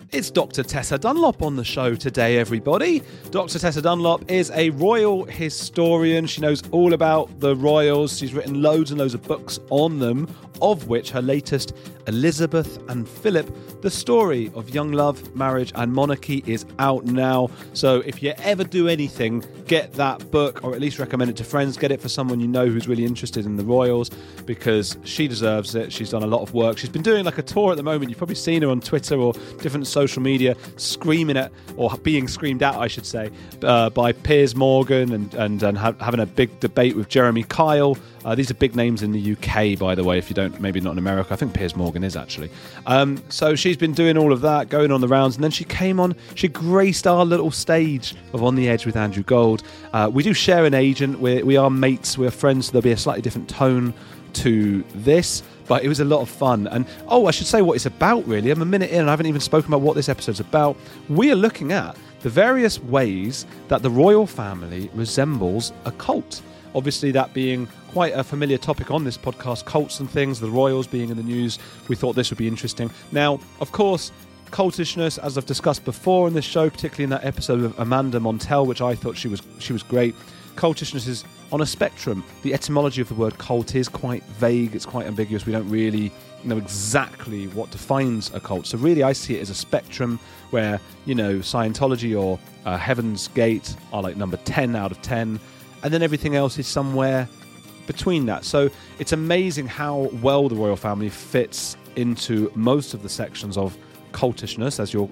It's Dr. Tessa Dunlop on the show today, everybody. Dr. Tessa Dunlop is a royal historian. She knows all about the royals. She's written loads and loads of books on them, of which her latest, Elizabeth and Philip, the story of young love, marriage and monarchy, is out now. So if you ever do anything, get that book, or at least recommend it to friends. Get it for someone you know who's really interested in the royals, because she deserves it. She's done a lot of work. She's been doing like a tour at the moment. You've probably seen her on Twitter or different social media screaming at, or being screamed at, I should say, by Piers Morgan and having a big debate with Jeremy Kyle. These are big names in the UK, by the way, if you don't, maybe not in America. I think Piers Morgan is actually. So she's been doing all of that, going on the rounds, and then she came on, she graced our little stage of On the Edge with Andrew Gold. We do share an agent, we are mates, we're friends, so there'll be a slightly different tone to this, but it was a lot of fun. And I should say what it's about, really. I'm a minute in and I haven't even spoken about what this episode's about. We are looking at the various ways that the royal family resembles a cult. Obviously, that being quite a familiar topic on this podcast, cults and things, the royals being in the news, we thought this would be interesting. Now, of course, cultishness, as I've discussed before in this show, particularly in that episode of Amanda Montell, which I thought she was great, cultishness is on a spectrum. The etymology of the word cult is quite vague, it's quite ambiguous, we don't really know exactly what defines a cult. So really I see it as a spectrum where, Scientology or Heaven's Gate are like number 10 out of 10, and then everything else is somewhere between that. So it's amazing how well the royal family fits into most of the sections of cultishness, as you'll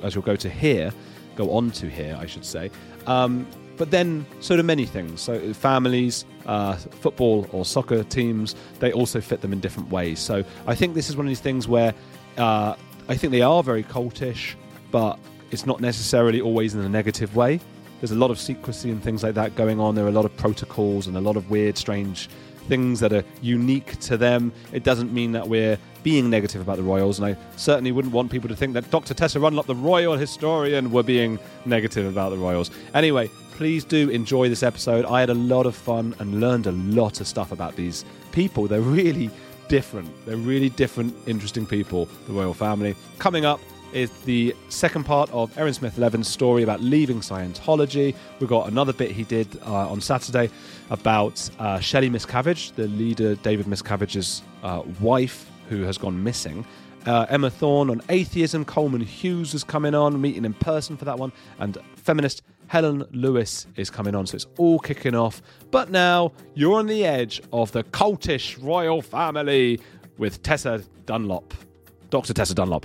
go on to hear, I should say. But then so do many things. So families, football or soccer teams, they also fit them in different ways. So I think this is one of these things where I think they are very cultish, but it's not necessarily always in a negative way. There's a lot of secrecy and things like that going on. There are a lot of protocols and a lot of weird, strange things that are unique to them. It doesn't mean that we're being negative about the royals, and I certainly wouldn't want people to think that Dr. Tessa Dunlop, the royal historian, were being negative about the royals. Anyway, please do enjoy this episode. I had a lot of fun and learned a lot of stuff about these people. They're really different. They're really different, interesting people, the royal family. Coming up is the second part of Erin Smith-Levin's story about leaving Scientology. We've got another bit he did on Saturday about Shelley Miscavige, the leader David Miscavige's wife, who has gone missing. Emma Thorne on atheism. Coleman Hughes is coming on, meeting in person for that one. And feminist Helen Lewis is coming on. So it's all kicking off. But now you're on the edge of the cultish royal family with Tessa Dunlop. Dr. Tessa Dunlop.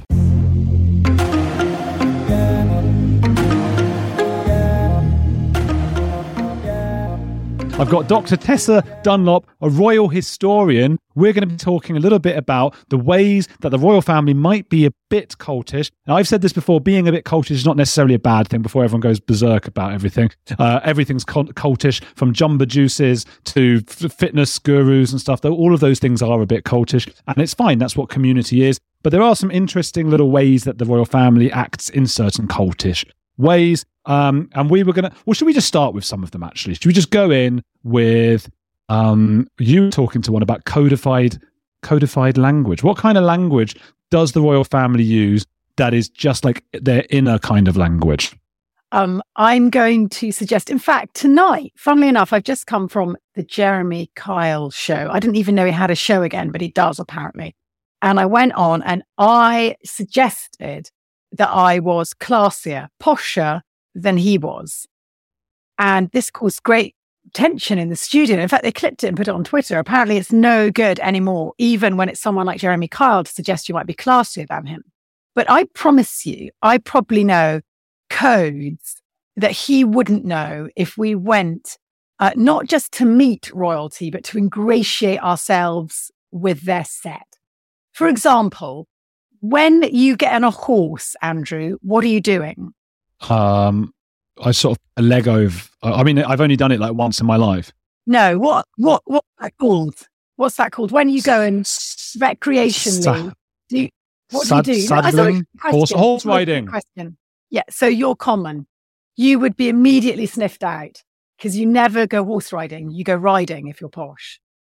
I've got Dr. Tessa Dunlop, a royal historian. We're going to be talking a little bit about the ways that the royal family might be a bit cultish. Now, I've said this before, being a bit cultish is not necessarily a bad thing before everyone goes berserk about everything. Everything's cultish, from jumbo juices to fitness gurus and stuff. All of those things are a bit cultish, and it's fine. That's what community is. But there are some interesting little ways that the royal family acts in certain cultish ways. And we were should we just start with some of them, actually? Should we just go in with you talking to one about codified language? What kind of language does the royal family use that is just like their inner kind of language? I'm going to suggest, in fact, tonight, funnily enough, I've just come from the Jeremy Kyle show. I didn't even know he had a show again, but he does apparently. And I went on and I suggested that I was classier, posher than he was. And this caused great tension in the studio. In fact, they clipped it and put it on Twitter. Apparently it's no good anymore, even when it's someone like Jeremy Kyle, to suggest you might be classier than him. But I promise you, I probably know codes that he wouldn't know if we went not just to meet royalty, but to ingratiate ourselves with their set. For example, when you get on a horse, Andrew, what are you doing? I sort of a Lego. I've only done it like once in my life. No, what's that called? What's that called? When you go and recreationally, what do you do? Saddling, horse riding. Question. Yeah, so you're common. You would be immediately sniffed out because you never go horse riding. You go riding if you're posh.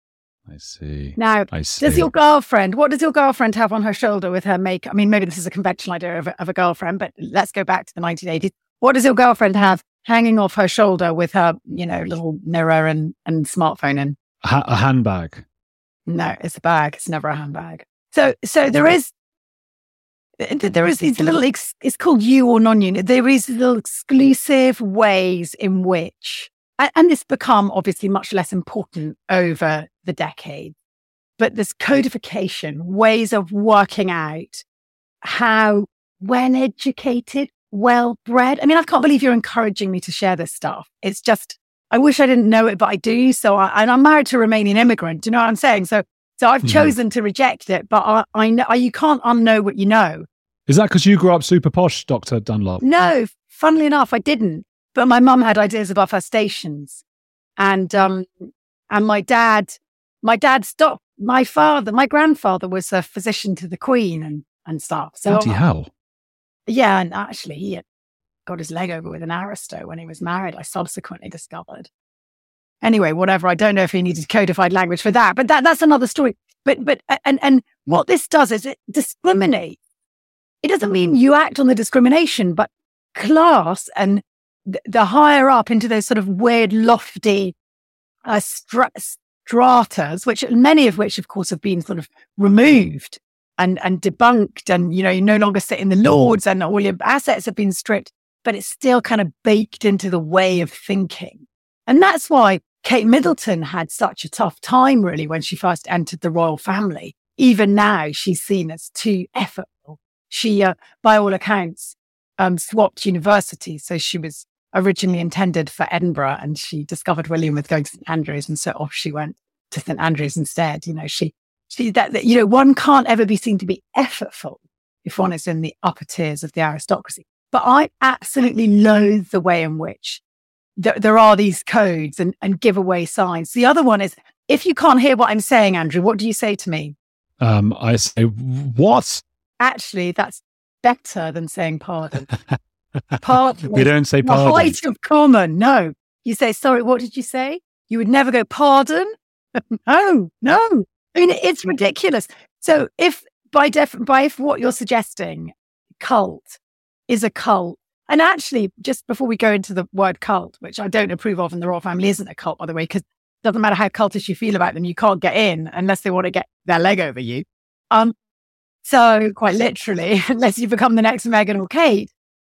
I see. Now, what does your girlfriend have on her shoulder with her makeup? I mean, maybe this is a conventional idea of a girlfriend, but let's go back to the 1980s. What does your girlfriend have hanging off her shoulder with her, little mirror and smartphone in? A handbag. No, it's a bag. It's never a handbag. So there is these little, it's called you or non-you. There is little exclusive ways in which, and it's become obviously much less important over the decades, but this codification, ways of working out how well-educated, well-bred. I mean, I can't believe you're encouraging me to share this stuff. It's just, I wish I didn't know it, but I do. And I'm married to a Romanian immigrant. Do you know what I'm saying? So I've chosen to reject it, but I know you can't unknow what you know. Is that because you grew up super posh, Dr. Dunlop? No, funnily enough, I didn't. But my mum had ideas above her stations, and my dad stopped. My grandfather was a physician to the Queen and stuff. So bloody hell. Yeah, and actually he had got his leg over with an aristo when he was married. I subsequently discovered. Anyway, whatever. I don't know if he needed codified language for that, but that's another story. But what this does is it discriminates. It doesn't mean you act on the discrimination, but class and the higher up into those sort of weird, lofty stratas, which many of which, of course, have been sort of removed and debunked, and you no longer sit in the Lords, and all your assets have been stripped, but it's still kind of baked into the way of thinking. And that's why Kate Middleton had such a tough time, really, when she first entered the royal family. Even now, she's seen as too effortful. She, by all accounts, swapped universities. So she was originally intended for Edinburgh, and she discovered William was going to St Andrews, and so off she went to St Andrews instead. One can't ever be seen to be effortful if one is in the upper tiers of the aristocracy. But I absolutely loathe the way in which there are these codes and giveaway signs. The other one is, if you can't hear what I'm saying, Andrew, what do you say to me? I say, what? Actually, that's better than saying pardon. Pardon. We don't say pardon. The height of common. No. You say, sorry, what did you say? You would never go, pardon? No. I mean, it's ridiculous. So if if what you're suggesting, cult, is a cult, and actually, just before we go into the word cult, which I don't approve of, and the royal family isn't a cult, by the way, because it doesn't matter how cultish you feel about them, you can't get in unless they want to get their leg over you. So quite literally, unless you become the next Meghan or Kate.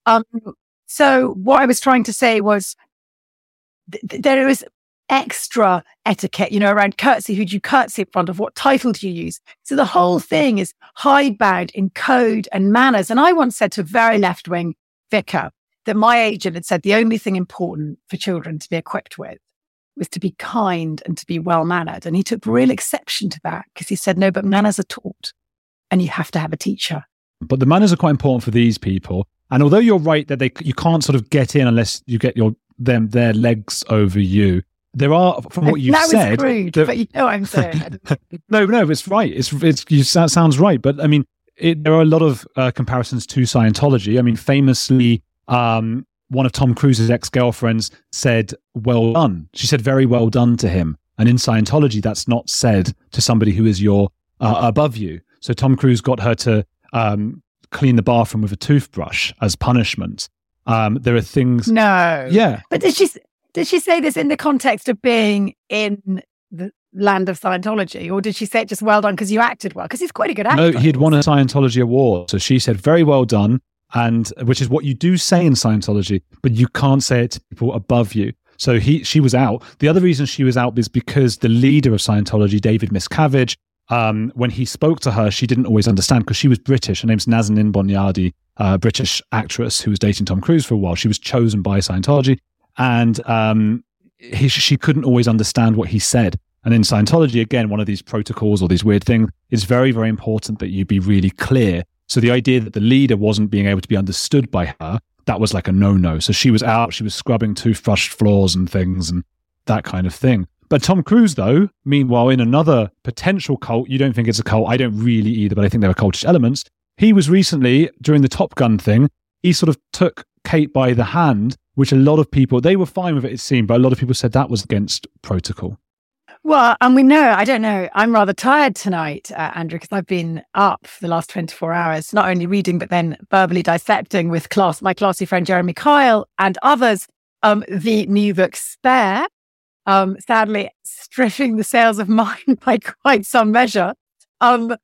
So what I was trying to say was there is extra etiquette, around curtsy. Who do you curtsy in front of? What title do you use? So the whole thing is hidebound in code and manners. And I once said to a very left-wing vicar that my agent had said the only thing important for children to be equipped with was to be kind and to be well-mannered. And he took real exception to that, because he said, no, but manners are taught and you have to have a teacher. But the manners are quite important for these people. And although you're right that you can't sort of get in unless you get their legs over you, there are, from what you've said... That was rude, but you know what I'm saying. No, it's right. That sounds right. But I mean, there are a lot of comparisons to Scientology. I mean, famously, one of Tom Cruise's ex-girlfriends said, well done. She said, very well done to him. And in Scientology, that's not said to somebody who is above you. So Tom Cruise got her to clean the bathroom with a toothbrush as punishment. There are things... No. Yeah. But did she say this in the context of being in the land of Scientology, or did she say it just well done because you acted well? Because he's quite a good actor. No, he had won a Scientology award. So she said, very well done, and which is what you do say in Scientology, but you can't say it to people above you. So she was out. The other reason she was out is because the leader of Scientology, David Miscavige, when he spoke to her, she didn't always understand, because she was British. Her name's Nazanin Boniadi, a British actress who was dating Tom Cruise for a while. She was chosen by Scientology, and she couldn't always understand what he said. And in Scientology, again, one of these protocols or these weird things, it's very, very important that you be really clear. So the idea that the leader wasn't being able to be understood by her, that was like a no-no. So she was out, she was scrubbing toothbrush floors and things and that kind of thing. But Tom Cruise, though, meanwhile, in another potential cult, you don't think it's a cult, I don't really either, but I think there are cultish elements. He was recently, during the Top Gun thing, he sort of took Kate by the hand, which a lot of people, they were fine with it seemed, but a lot of people said that was against protocol. Well, and we know, I don't know, I'm rather tired tonight, Andrew, because I've been up for the last 24 hours, not only reading, but then verbally dissecting with my classy friend Jeremy Kyle and others, the new book Spare, sadly stripping the sales of mine by quite some measure. In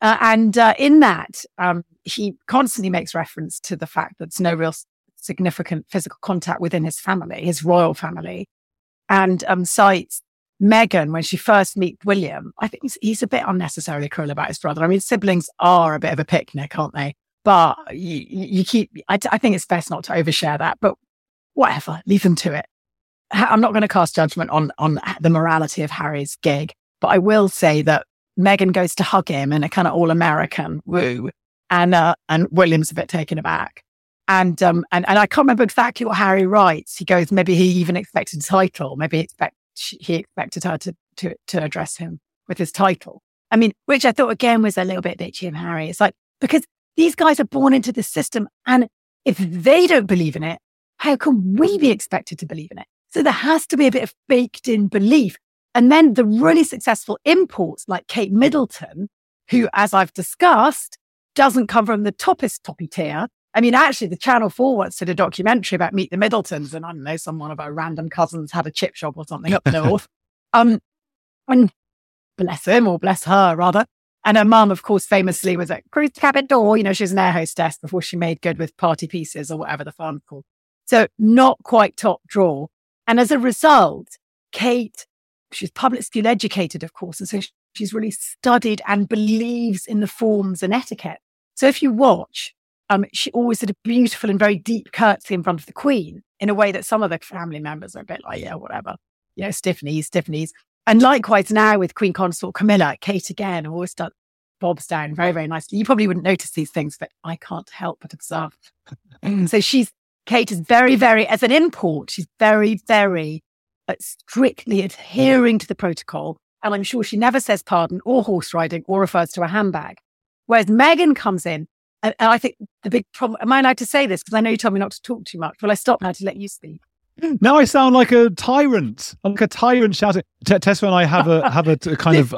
that, he constantly makes reference to the fact that there's no real significant physical contact within his family, his royal family, and cites Meghan, when she first meets William. I think he's a bit unnecessarily cruel about his brother. I mean, siblings are a bit of a picnic, aren't they? But I think it's best not to overshare that, but whatever, leave them to it. I'm not going to cast judgment on the morality of Harry's gig, but I will say that Meghan goes to hug him in a kind of all-American woo, and William's a bit taken aback. And I can't remember exactly what Harry writes. He goes, maybe he even expected a title. Maybe he expected her to address him with his title. I mean, which I thought again was a little bit bitchy of Harry. It's like, because these guys are born into the system, and if they don't believe in it, how can we be expected to believe in it? So there has to be a bit of baked in belief. And then the really successful imports like Kate Middleton, who, as I've discussed, doesn't come from the toppy tier. I mean, actually, the Channel 4 once did a documentary about Meet the Middletons, and I don't know, one of our random cousins had a chip shop or something up north. And bless him, or bless her, rather. And her mum, of course, famously was at Cruise Cabin Door. You know, she was an air hostess before she made good with Party Pieces or whatever the farm's called. So not quite top drawer. And as a result, Kate, she's public school educated, of course, and so she's really studied and believes in the forms and etiquette. So if you watch, she always did a beautiful and very deep curtsy in front of the Queen in a way that some of the family members are a bit like, yeah, whatever, you know, stiff knees. And likewise now with Queen Consort Camilla, Kate again always does bobs down very, very nicely. You probably wouldn't notice these things, but I can't help but observe. So Kate is very, very, as an import, she's very, very strictly adhering to the protocol. And I'm sure she never says pardon or horse riding or refers to a handbag. Whereas Meghan comes in, and I think the big problem, am I allowed to say this? Because I know you told me not to talk too much. Will I stop now to let you speak? Now I sound like a tyrant. I'm like a tyrant shouting. Tessa and I have a kind of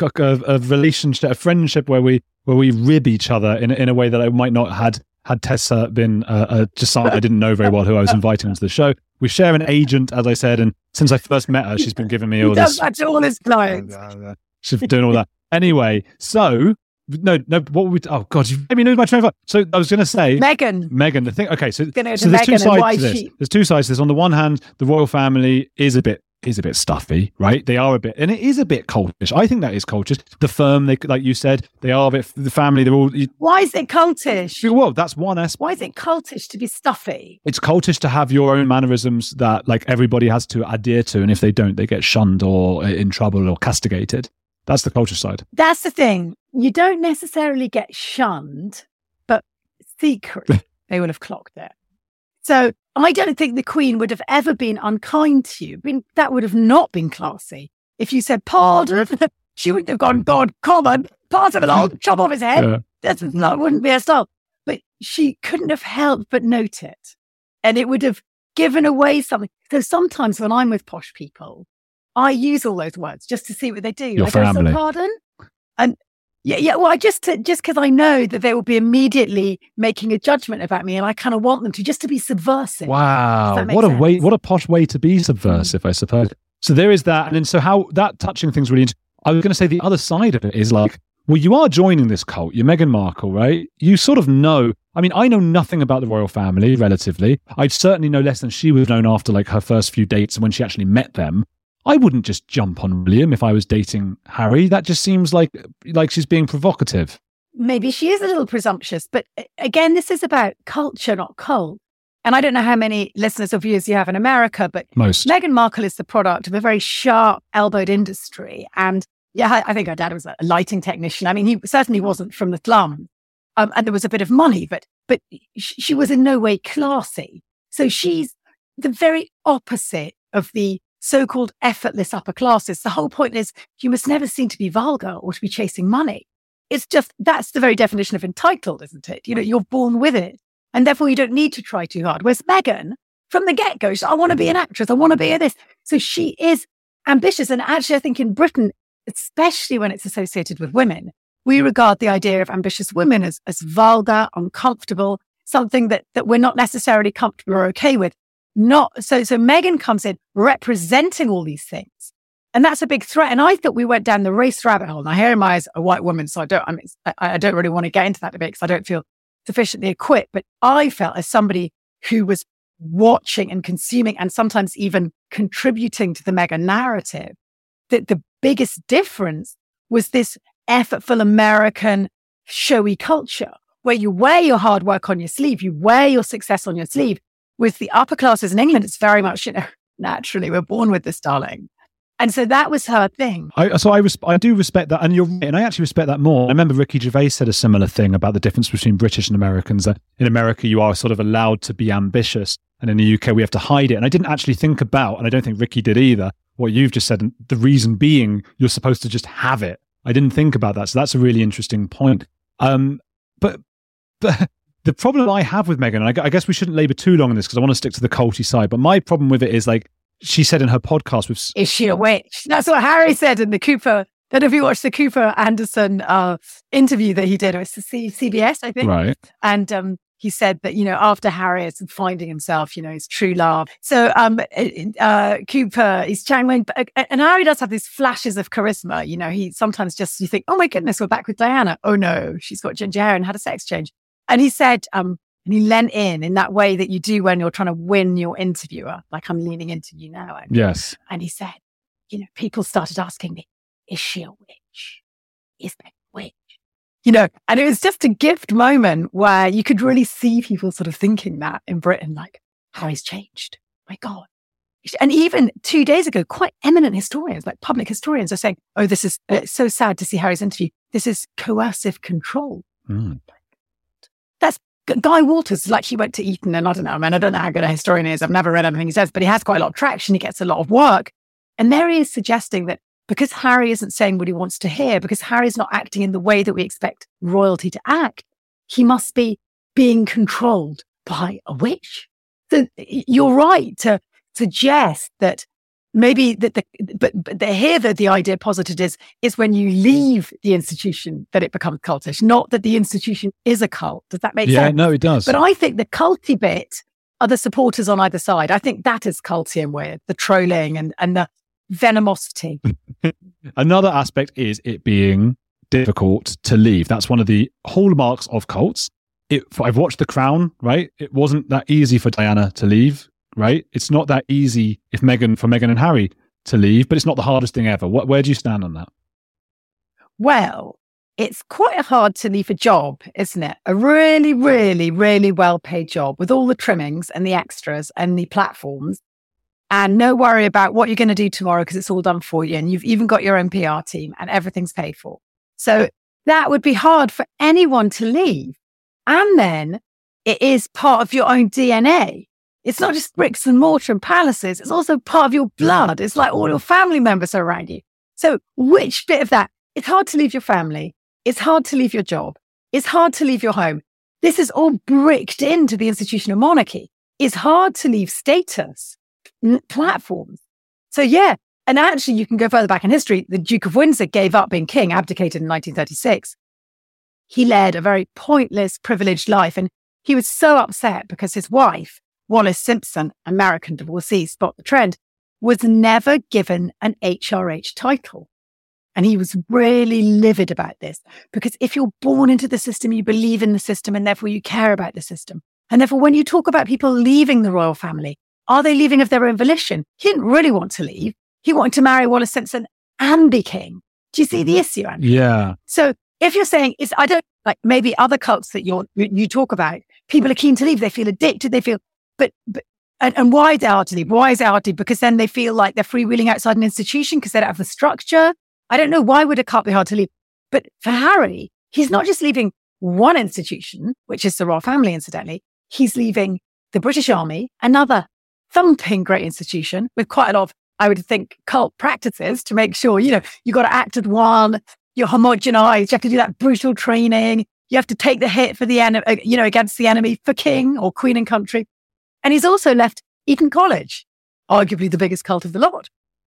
a relationship, a friendship where we rib each other in a way that I might not had Tessa been just someone I didn't know very well who I was inviting onto the show. We share an agent, as I said, and since I first met her, she's been giving me all this. He does that to all his clients. She's doing all that. Anyway, so no. What were we? Oh God, you made me lose my train of thought. So I was going to say Meghan. The thing. Okay, so there's two sides to this. There's two sides to this. On the one hand, the royal family is a bit stuffy, right? They are a bit, and it is a bit cultish. I think that is cultish. The firm, they, like you said, they are a bit, the family, they're all... Why is it cultish? Well, that's one aspect. Why is it cultish to be stuffy? It's cultish to have your own mannerisms that like everybody has to adhere to, and if they don't, they get shunned or in trouble or castigated. That's the culture side. That's the thing. You don't necessarily get shunned, but secretly they will have clocked it. So I don't think the Queen would have ever been unkind to you. That would have not been classy. If you said, pardon, she wouldn't have gone, God, common, pardon, and I'll chop off his head. Yeah. That wouldn't be her style. But she couldn't have helped but note it. And it would have given away something. So sometimes when I'm with posh people, I use all those words just to see what they do. Your family. Pardon? And yeah. Well, just because I know that they will be immediately making a judgment about me, and I kind of want them just to be subversive. Wow, what a posh way to be subversive, I suppose. So there is that, and then so how that touching things really. I was going to say the other side of it is like, well, you are joining this cult. You're Meghan Markle, right? You sort of know. I mean, I know nothing about the royal family relatively. I'd certainly know less than she would have known after like her first few dates and when she actually met them. I wouldn't just jump on William if I was dating Harry. That just seems like she's being provocative. Maybe she is a little presumptuous, but again, this is about culture, not cult. And I don't know how many listeners or viewers you have in America, but most. Meghan Markle is the product of a very sharp-elbowed industry. And yeah, I think her dad was a lighting technician. I mean, he certainly wasn't from the slum. And there was a bit of money, but she was in no way classy. So she's the very opposite of the so-called effortless upper classes. The whole point is you must never seem to be vulgar or to be chasing money. It's just, that's the very definition of entitled, isn't it? You know, you're born with it. And therefore you don't need to try too hard. Whereas Meghan, from the get-go, she's, I want to be an actress. I want to be a this. So she is ambitious. And actually, I think in Britain, especially when it's associated with women, we regard the idea of ambitious women as vulgar, uncomfortable, something that we're not necessarily comfortable or okay with. So Meghan comes in representing all these things. And that's a big threat. And I thought we went down the race rabbit hole. Now, here am I as a white woman, so I don't really want to get into that debate because I don't feel sufficiently equipped. But I felt as somebody who was watching and consuming and sometimes even contributing to the Meghan narrative, that the biggest difference was this effortful American showy culture where you wear your hard work on your sleeve, you wear your success on your sleeve. With the upper classes in England, it's very much, naturally, we're born with this, darling. And so that was her thing. I do respect that. And you're right. And I actually respect that more. I remember Ricky Gervais said a similar thing about the difference between British and Americans. That in America, you are sort of allowed to be ambitious. And in the UK, we have to hide it. And I didn't actually think about, and I don't think Ricky did either, what you've just said. And the reason being, you're supposed to just have it. I didn't think about that. So that's a really interesting point. But the problem I have with Meghan, and I guess we shouldn't labor too long on this because I want to stick to the culty side. But my problem with it is, like, she said in her podcast with... Is she a witch? That's what Harry said in the Cooper... I don't know if you watched the Cooper Anderson interview that he did. It was CBS, I think. Right. And he said that, after Harry is finding himself, his true love. So Cooper is chatting, and Harry does have these flashes of charisma. He sometimes just, you think, oh my goodness, we're back with Diana. Oh no, she's got ginger hair and had a sex change. And he said... and he leant in that way that you do when you're trying to win your interviewer, like I'm leaning into you now. Yes. And he said, people started asking me, is she a witch? Is Meghan a witch? And it was just a gift moment where you could really see people sort of thinking that in Britain, like, Harry's changed. My God. And even 2 days ago, quite eminent historians, like public historians, are saying, oh, this is so sad to see Harry's interview. This is coercive control. Mm. That's Guy Walters, like he went to Eton, and I don't know how good a historian he is. I've never read anything he says, but he has quite a lot of traction. He gets a lot of work. And there he is suggesting that because Harry isn't saying what he wants to hear, because Harry's not acting in the way that we expect royalty to act, he must be being controlled by a witch. So you're right to suggest that maybe but here the idea posited is when you leave the institution that it becomes cultish, not that the institution is a cult. Does that make sense? Yeah, no, it does. But I think the culty bit are the supporters on either side. I think that is culty and weird, the trolling and the venomosity. Another aspect is it being difficult to leave. That's one of the hallmarks of cults. I've watched The Crown, right? It wasn't that easy for Diana to leave. Right? It's not that easy for Meghan and Harry to leave, but it's not the hardest thing ever. Where do you stand on that? Well, it's quite hard to leave a job, isn't it? A really, really, really well-paid job with all the trimmings and the extras and the platforms, and no worry about what you're going to do tomorrow because it's all done for you, and you've even got your own PR team and everything's paid for. So that would be hard for anyone to leave. And then it is part of your own DNA. It's not just bricks and mortar and palaces. It's also part of your blood. It's like all your family members are around you. So which bit of that? It's hard to leave your family. It's hard to leave your job. It's hard to leave your home. This is all bricked into the institution of monarchy. It's hard to leave status, platforms. So yeah. And actually you can go further back in history. The Duke of Windsor gave up being king, abdicated in 1936. He led a very pointless, privileged life. And he was so upset because his wife, Wallis Simpson, American divorcee, spot the trend, was never given an HRH title. And he was really livid about this because if you're born into the system, you believe in the system and therefore you care about the system. And therefore, when you talk about people leaving the royal family, are they leaving of their own volition? He didn't really want to leave. He wanted to marry Wallis Simpson and be king. Do you see the issue, Andy? Yeah. So if you're saying, I don't like maybe other cults that you talk about, people are keen to leave. They feel addicted. They feel And why is it hard to leave? Why is it hard to leave? Because then they feel like they're freewheeling outside an institution because they don't have the structure. I don't know. Why would a cult be hard to leave? But for Harry, he's not just leaving one institution, which is the royal family, incidentally. He's leaving the British Army, another thumping great institution with quite a lot of, I would think, cult practices to make sure, you got to act as one, you're homogenized, you have to do that brutal training. You have to take the hit for the enemy, against the enemy for king or queen and country. And he's also left Eton College, arguably the biggest cult of the lot.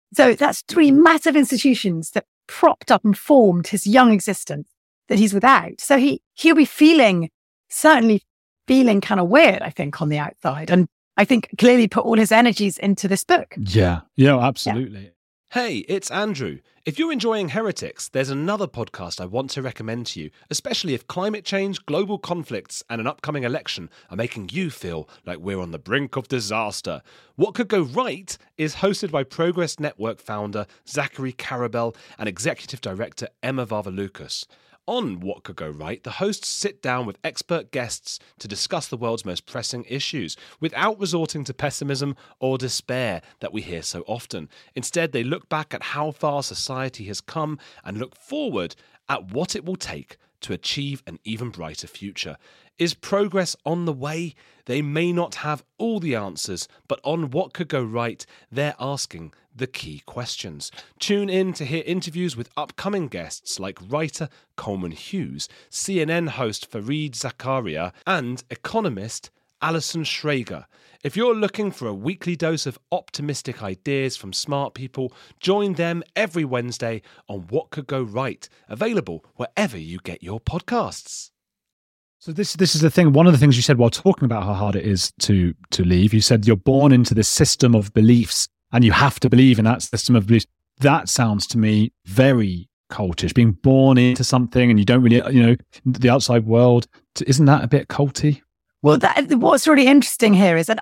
So that's three massive institutions that propped up and formed his young existence that he's without. So he'll be certainly feeling kind of weird, I think, on the outside. And I think clearly put all his energies into this book. Yeah, absolutely. Yeah. Hey, it's Andrew. If you're enjoying Heretics, there's another podcast I want to recommend to you, especially if climate change, global conflicts, and an upcoming election are making you feel like we're on the brink of disaster. What Could Go Right is hosted by Progress Network founder Zachary Karabell and executive director Emma Varvaloucas. On What Could Go Right, the hosts sit down with expert guests to discuss the world's most pressing issues without resorting to pessimism or despair that we hear so often. Instead, they look back at how far society has come and look forward at what it will take to achieve an even brighter future. Is progress on the way? They may not have all the answers, but on What Could Go Right, they're asking the key questions. Tune in to hear interviews with upcoming guests like writer Coleman Hughes, CNN host Fareed Zakaria, and economist Alison Schrager. If you're looking for a weekly dose of optimistic ideas from smart people, join them every Wednesday on What Could Go Right, available wherever you get your podcasts. So this is the thing. One of the things you said while talking about how hard it is to leave, you said you're born into this system of beliefs and you have to believe in that system of beliefs. That sounds to me very cultish, being born into something and you don't really, the outside world. Isn't that a bit culty? Well, what's really interesting here is that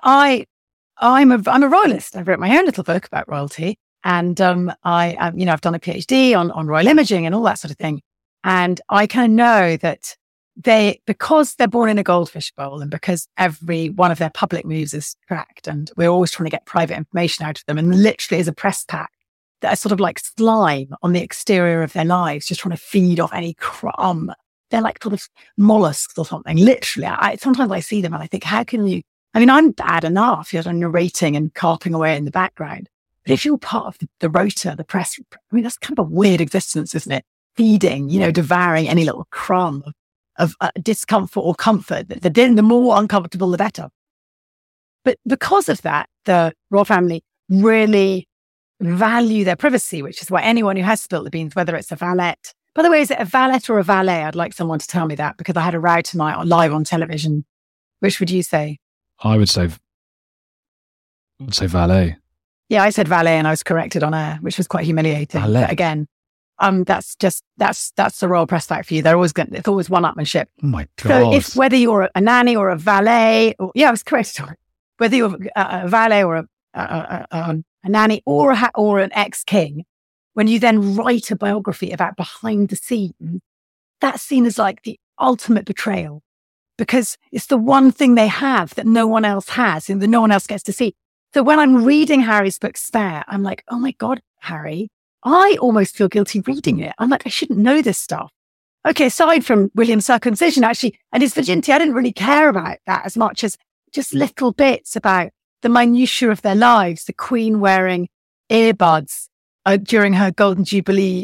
I'm a royalist. I've written my own little book about royalty, and I've done a PhD on royal imaging and all that sort of thing. And I kind of know that because they're born in a goldfish bowl and because every one of their public moves is tracked, and we're always trying to get private information out of them, and literally is a press pack that are sort of like slime on the exterior of their lives, just trying to feed off any crumb. They're like sort of mollusks or something. Literally, sometimes I see them and I think, how can you? I mean, I'm bad enough. You're narrating and carping away in the background. But if you're part of the rota, the press, I mean, that's kind of a weird existence, isn't it? Feeding, devouring any little crumb of discomfort or comfort. The more uncomfortable, the better. But because of that, the royal family really value their privacy, which is why anyone who has spilt the beans, whether it's a valet. By the way, is it a valet or a valet? I'd like someone to tell me that, because I had a row tonight live on television. Which would you say? I would say valet. Yeah, I said valet and I was corrected on air, which was quite humiliating. Valet. But again, that's the royal press fact for you. It's always one-upmanship. Oh my God. So whether you're a nanny or a valet, I was corrected on it. Whether you're a valet or a nanny or an ex-king, when you then write a biography about behind the scenes, that's seen as like the ultimate betrayal, because it's the one thing they have that no one else has and that no one else gets to see. So when I'm reading Harry's book Spare, I'm like, oh my God, Harry, I almost feel guilty reading it. I'm like, I shouldn't know this stuff. Okay, aside from William's circumcision, actually, and his virginity, I didn't really care about that as much as just little bits about the minutiae of their lives, the Queen wearing earbuds during her Golden Jubilee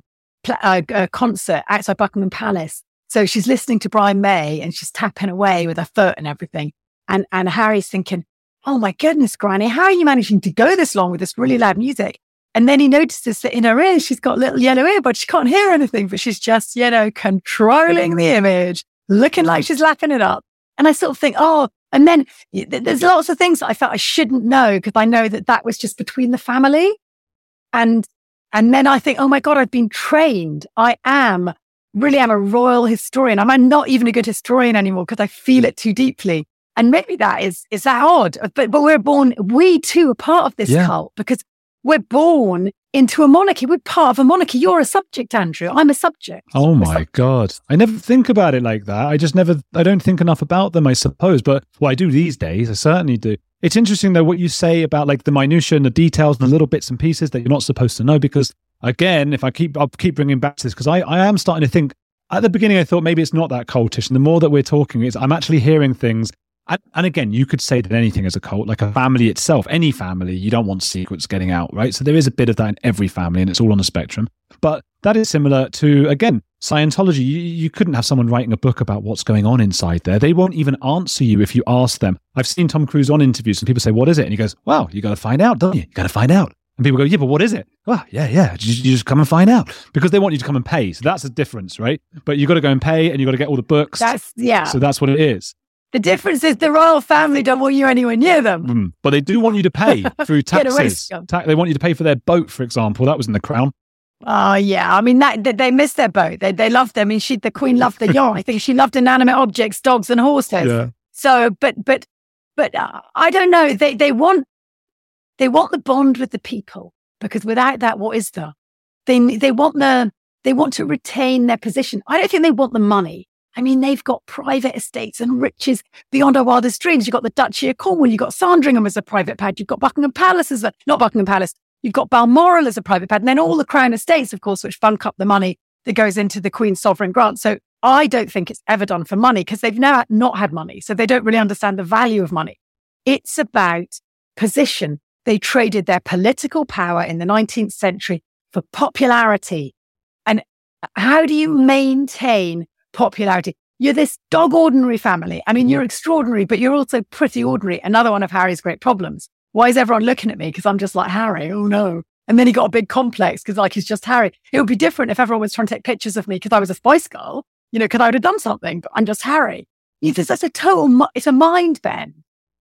concert outside Buckingham Palace. So she's listening to Brian May and she's tapping away with her foot and everything. And Harry's thinking, oh my goodness, Granny, how are you managing to go this long with this really loud music? And then he notices that in her ears, she's got little yellow earbuds. She can't hear anything, but she's just, controlling the image, looking like she's lapping it up. And I sort of think, and then there's lots of things that I felt I shouldn't know, because I know that was just between the family. And then I think, oh my God, I've been trained. I am a royal historian. I'm not even a good historian anymore because I feel it too deeply. And maybe that is that odd, but we too are part of this cult, because we're born into a monarchy. We're part of a monarchy. You're a subject, Andrew. I'm a subject. Oh my God. I never think about it like that. I don't think enough about them, I suppose. But I do these days. I certainly do. It's interesting though, what you say about like the minutiae and the details and the little bits and pieces that you're not supposed to know, because again, I'll keep bringing back to this, because I am starting to think, at the beginning, I thought maybe it's not that cultish. And the more that we're talking, I'm actually hearing things. And again, you could say that anything is a cult, like a family itself, any family, you don't want secrets getting out, right? So there is a bit of that in every family, and it's all on the spectrum. But that is similar to, again, Scientology. You couldn't have someone writing a book about what's going on inside there. They won't even answer you if you ask them. I've seen Tom Cruise on interviews and people say, what is it? And he goes, well, you got to find out, don't you? You got to find out. And people go, yeah, but what is it? Oh, yeah. You just come and find out, because they want you to come and pay. So that's the difference, right? But you got to go and pay, and you got to get all the books. So that's what it is. The difference is the royal family don't want you anywhere near them. But they do want you to pay through taxes. They want you to pay for their boat, for example. That was in The Crown. Oh, yeah. I mean, they missed their boat. They loved them. I mean, the Queen loved the yacht. I think she loved inanimate objects, dogs and horses. Yeah. So, but I don't know. They want the bond with the people, because without that, what is there? They want to retain their position. I don't think they want the money. I mean, they've got private estates and riches beyond our wildest dreams. You've got the Duchy of Cornwall. You've got Sandringham as a private pad. You've got Buckingham Palace not Buckingham Palace. You've got Balmoral as a private pad. And then all the Crown estates, of course, which bunk up the money that goes into the Queen's sovereign grant. So I don't think it's ever done for money, because they've now not had money. So they don't really understand the value of money. It's about position. They traded their political power in the 19th century for popularity. And how do you maintain popularity? You're this dog ordinary family. I mean, you're extraordinary, but you're also pretty ordinary. Another one of Harry's great problems. Why is everyone looking at me? Because I'm just like Harry. Oh no. And then he got a big complex because he's just Harry. It would be different if everyone was trying to take pictures of me because I was a Spice Girl, because I would have done something, but I'm just Harry. That's it's a mind bend.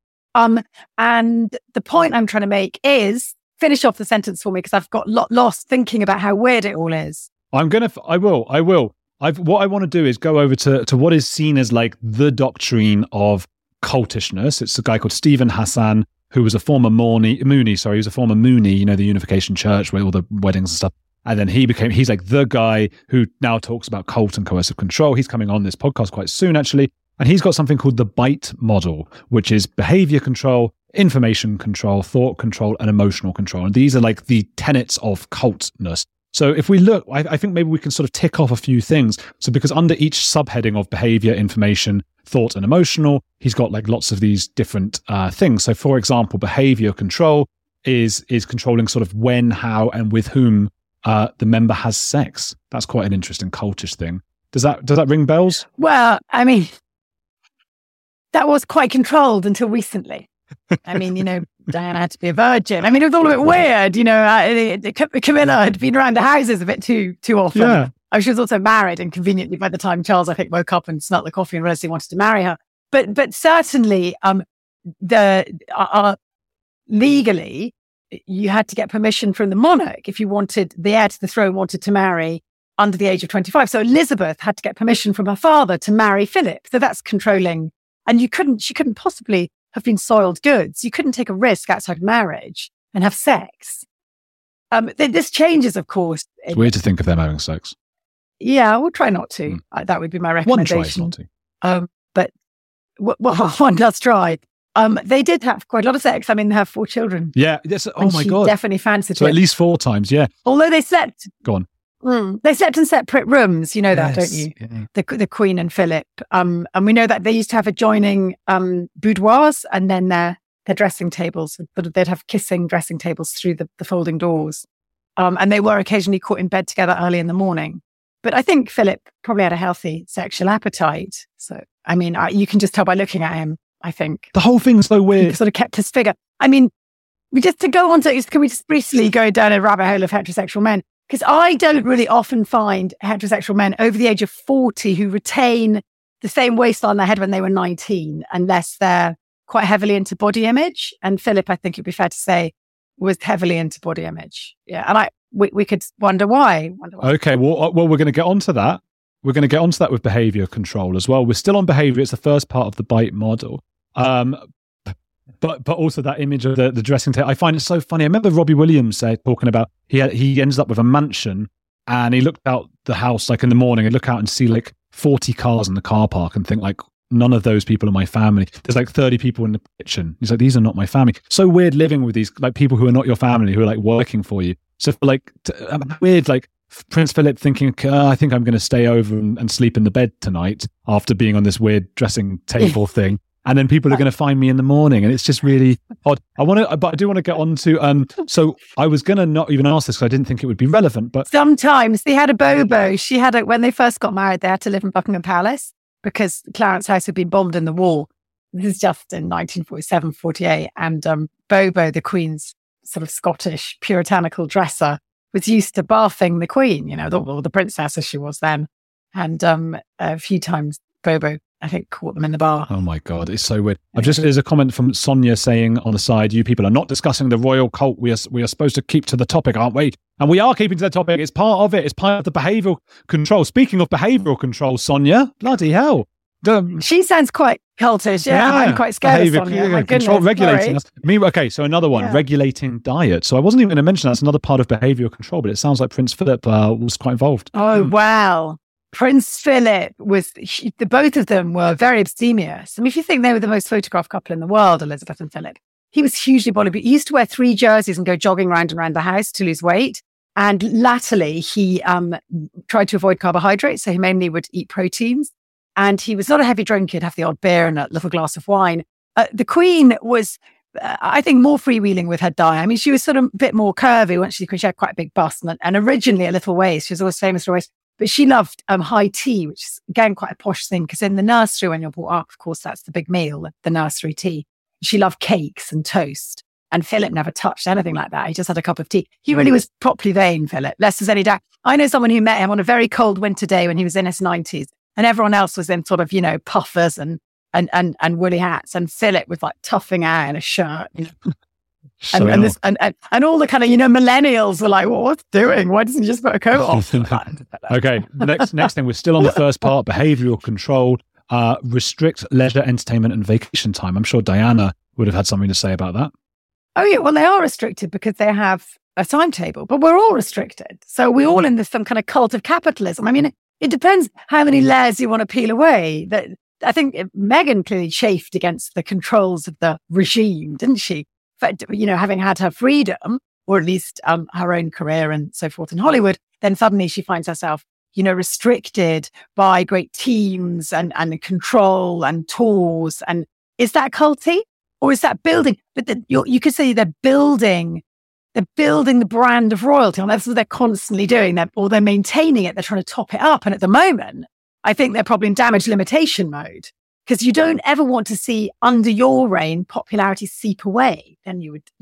And the point I'm trying to make is, finish off the sentence for me, because I've got lost thinking about how weird it all is. I will. What I want to do is go over to what is seen as like the doctrine of cultishness. It's a guy called Stephen Hassan, who was a former Mooney. He was a former Mooney, the Unification Church with all the weddings and stuff. And then he's like the guy who now talks about cult and coercive control. He's coming on this podcast quite soon, actually. And he's got something called the BITE model, which is behavior control, information control, thought control, and emotional control. And these are like the tenets of cultness. So if we look, I think maybe we can sort of tick off a few things. So because under each subheading of behavior, information, thought, and emotional, he's got like lots of these different things. So for example, behavior control is controlling sort of when, how, and with whom the member has sex. That's quite an interesting cultish thing. Does that ring bells? Well, I mean, that was quite controlled until recently. I mean, Diana had to be a virgin. I mean, it was all a bit weird. Camilla had been around the houses a bit too often. Yeah. She was also married, and conveniently by the time Charles, I think, woke up and smelt the coffee and realized he wanted to marry her. But certainly, legally, you had to get permission from the monarch if you wanted, the heir to the throne wanted to marry under the age of 25. So Elizabeth had to get permission from her father to marry Philip. So that's controlling. And she couldn't possibly have been soiled goods. You couldn't take a risk outside marriage and have sex. This changes, of course. It's weird to think of them having sex. Yeah, we'll try not to. That would be my recommendation. One tries not to. But one does try. They did have quite a lot of sex. I mean, they have 4 children. Yeah. Oh my God. Definitely fancied so it. At least 4 times, yeah. Although they slept. Go on. They slept in separate rooms. You know that, don't you? Yeah. The Queen and Philip. And we know that they used to have adjoining boudoirs, and then their dressing tables. But they'd have kissing dressing tables through the folding doors. And they were occasionally caught in bed together early in the morning. But I think Philip probably had a healthy sexual appetite. So, I mean, you can just tell by looking at him, I think. The whole thing's so weird. He sort of kept his figure. I mean, can we just briefly go down a rabbit hole of heterosexual men? Because I don't really often find heterosexual men over the age of 40 who retain the same waistline they had when they were 19, unless they're quite heavily into body image. And Philip, I think it'd be fair to say, was heavily into body image. Yeah. And we could wonder why. Okay. Well, we're going to get onto that. We're going to get onto that with behavior control as well. We're still on behavior. It's the first part of the BITE model. But also that image of the dressing table. I find it so funny. I remember Robbie Williams talking about he ends up with a mansion, and he looked out the house like in the morning and look out and see like 40 cars in the car park and think like, none of those people are my family. There's like 30 people in the kitchen. He's like, these are not my family. So weird living with these like people who are not your family, who are like working for you. So like weird, like Prince Philip thinking, I think I'm going to stay over and sleep in the bed tonight after being on this weird dressing table thing. And then people are going to find me in the morning. And it's just really odd. But I do want to get on to, so I was going to not even ask this because I didn't think it would be relevant, but. Sometimes they had a Bobo. when they first got married, they had to live in Buckingham Palace because Clarence House had been bombed in the war. This is just in 1947, 48. And Bobo, the Queen's sort of Scottish puritanical dresser, was used to bathing the Queen, the princess as she was then. And a few times Bobo, I think, caught them in the bar. Oh my God, it's so weird. There's a comment from Sonia saying on the side, you people are not discussing the royal cult. We are supposed to keep to the topic, aren't we? And we are keeping to the topic. It's part of it. It's part of the behavioural control. Speaking of behavioural control, Sonia, bloody hell. She sounds quite cultish. Yeah, I'm quite scared of Sonia. My control, goodness, regulating us. Okay, so another one, regulating diet. So I wasn't even going to mention that's another part of behavioural control, but it sounds like Prince Philip was quite involved. Oh, wow. Prince Philip the both of them were very abstemious. I mean, if you think they were the most photographed couple in the world, Elizabeth and Philip, he was hugely bodybuilding. He used to wear 3 jerseys and go jogging round and round the house to lose weight. And latterly, he tried to avoid carbohydrates, so he mainly would eat proteins. And he was not a heavy drinker. He'd have the odd beer and a little glass of wine. The Queen was, I think, more freewheeling with her diet. I mean, she was sort of a bit more curvy once she had quite a big bust and originally a little waist. She was always famous for her waist. But she loved high tea, which is, again, quite a posh thing, because in the nursery, when you're brought up, of course, that's the big meal, the nursery tea. She loved cakes and toast. And Philip never touched anything like that. He just had a cup of tea. He really was properly vain, Philip, less there's any doubt. I know someone who met him on a very cold winter day when he was in his 90s. And everyone else was in sort of, puffers and woolly hats. And Philip was like toughing out in a shirt. And all the kind of, millennials were like, well, what's doing? Why doesn't he just put a coat on? Okay, next thing, we're still on the first part, behavioural control, restrict leisure, entertainment and vacation time. I'm sure Diana would have had something to say about that. Oh, yeah, well, they are restricted because they have a timetable, but we're all restricted. So we're all in some kind of cult of capitalism. I mean, it depends how many layers you want to peel away. I think Meghan clearly chafed against the controls of the regime, didn't she? But, having had her freedom, or at least her own career and so forth in Hollywood, then suddenly she finds herself, restricted by great teams and control and tours. And is that culty or is that building? But you could say they're building the brand of royalty. And that's what they're constantly doing. They're maintaining it. They're trying to top it up. And at the moment, I think they're probably in damage limitation mode. Because you don't ever want to see under your reign popularity seep away. Then you would,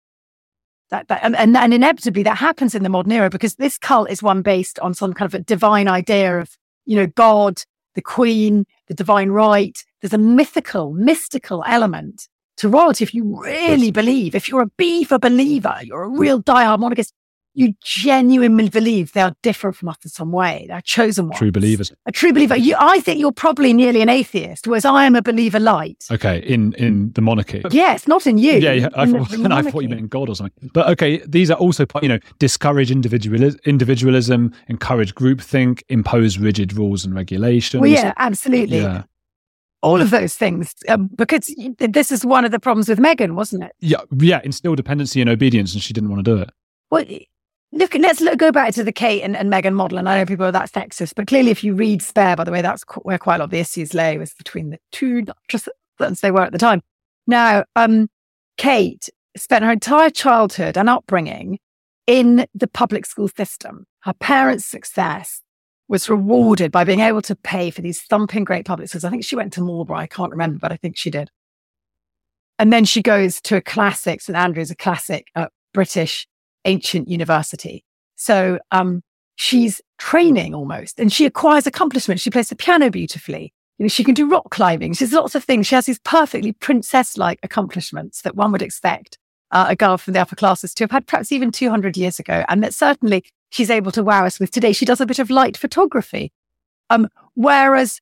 and inevitably that happens in the modern era because this cult is one based on some kind of a divine idea of, God, the Queen, the divine right. There's a mystical element to royalty. If you really believe, if you're a beaver believer, you're a real diehard monarchist, you genuinely believe they are different from us in some way. They're chosen ones. True believers. A true believer. I think you're probably nearly an atheist, whereas I am a believer light. Okay, in the monarchy. Yes, not in you. Yeah. I thought you meant in God or something. But okay, these are also, discourage individualism, encourage groupthink, impose rigid rules and regulations. Well, yeah, absolutely. Yeah. All of those things, because this is one of the problems with Meghan, wasn't it? Yeah, instill dependency and obedience, and she didn't want to do it. Well, let's go back to the Kate and Meghan model. And I know people are that sexist, but clearly if you read Spare, by the way, that's where quite a lot of the issues lay, was between the two duchesses as they were at the time. Now, Kate spent her entire childhood and upbringing in the public school system. Her parents' success was rewarded by being able to pay for these thumping great public schools. I think she went to Marlborough. I can't remember, but I think she did. And then she goes to a classic, St Andrews, a classic British ancient university. So she's training almost, and she acquires accomplishments. She plays the piano beautifully. She can do rock climbing. She does lots of things. She has these perfectly princess-like accomplishments that one would expect a girl from the upper classes to have had perhaps even 200 years ago. And that certainly she's able to wow us with today. She does a bit of light photography. Whereas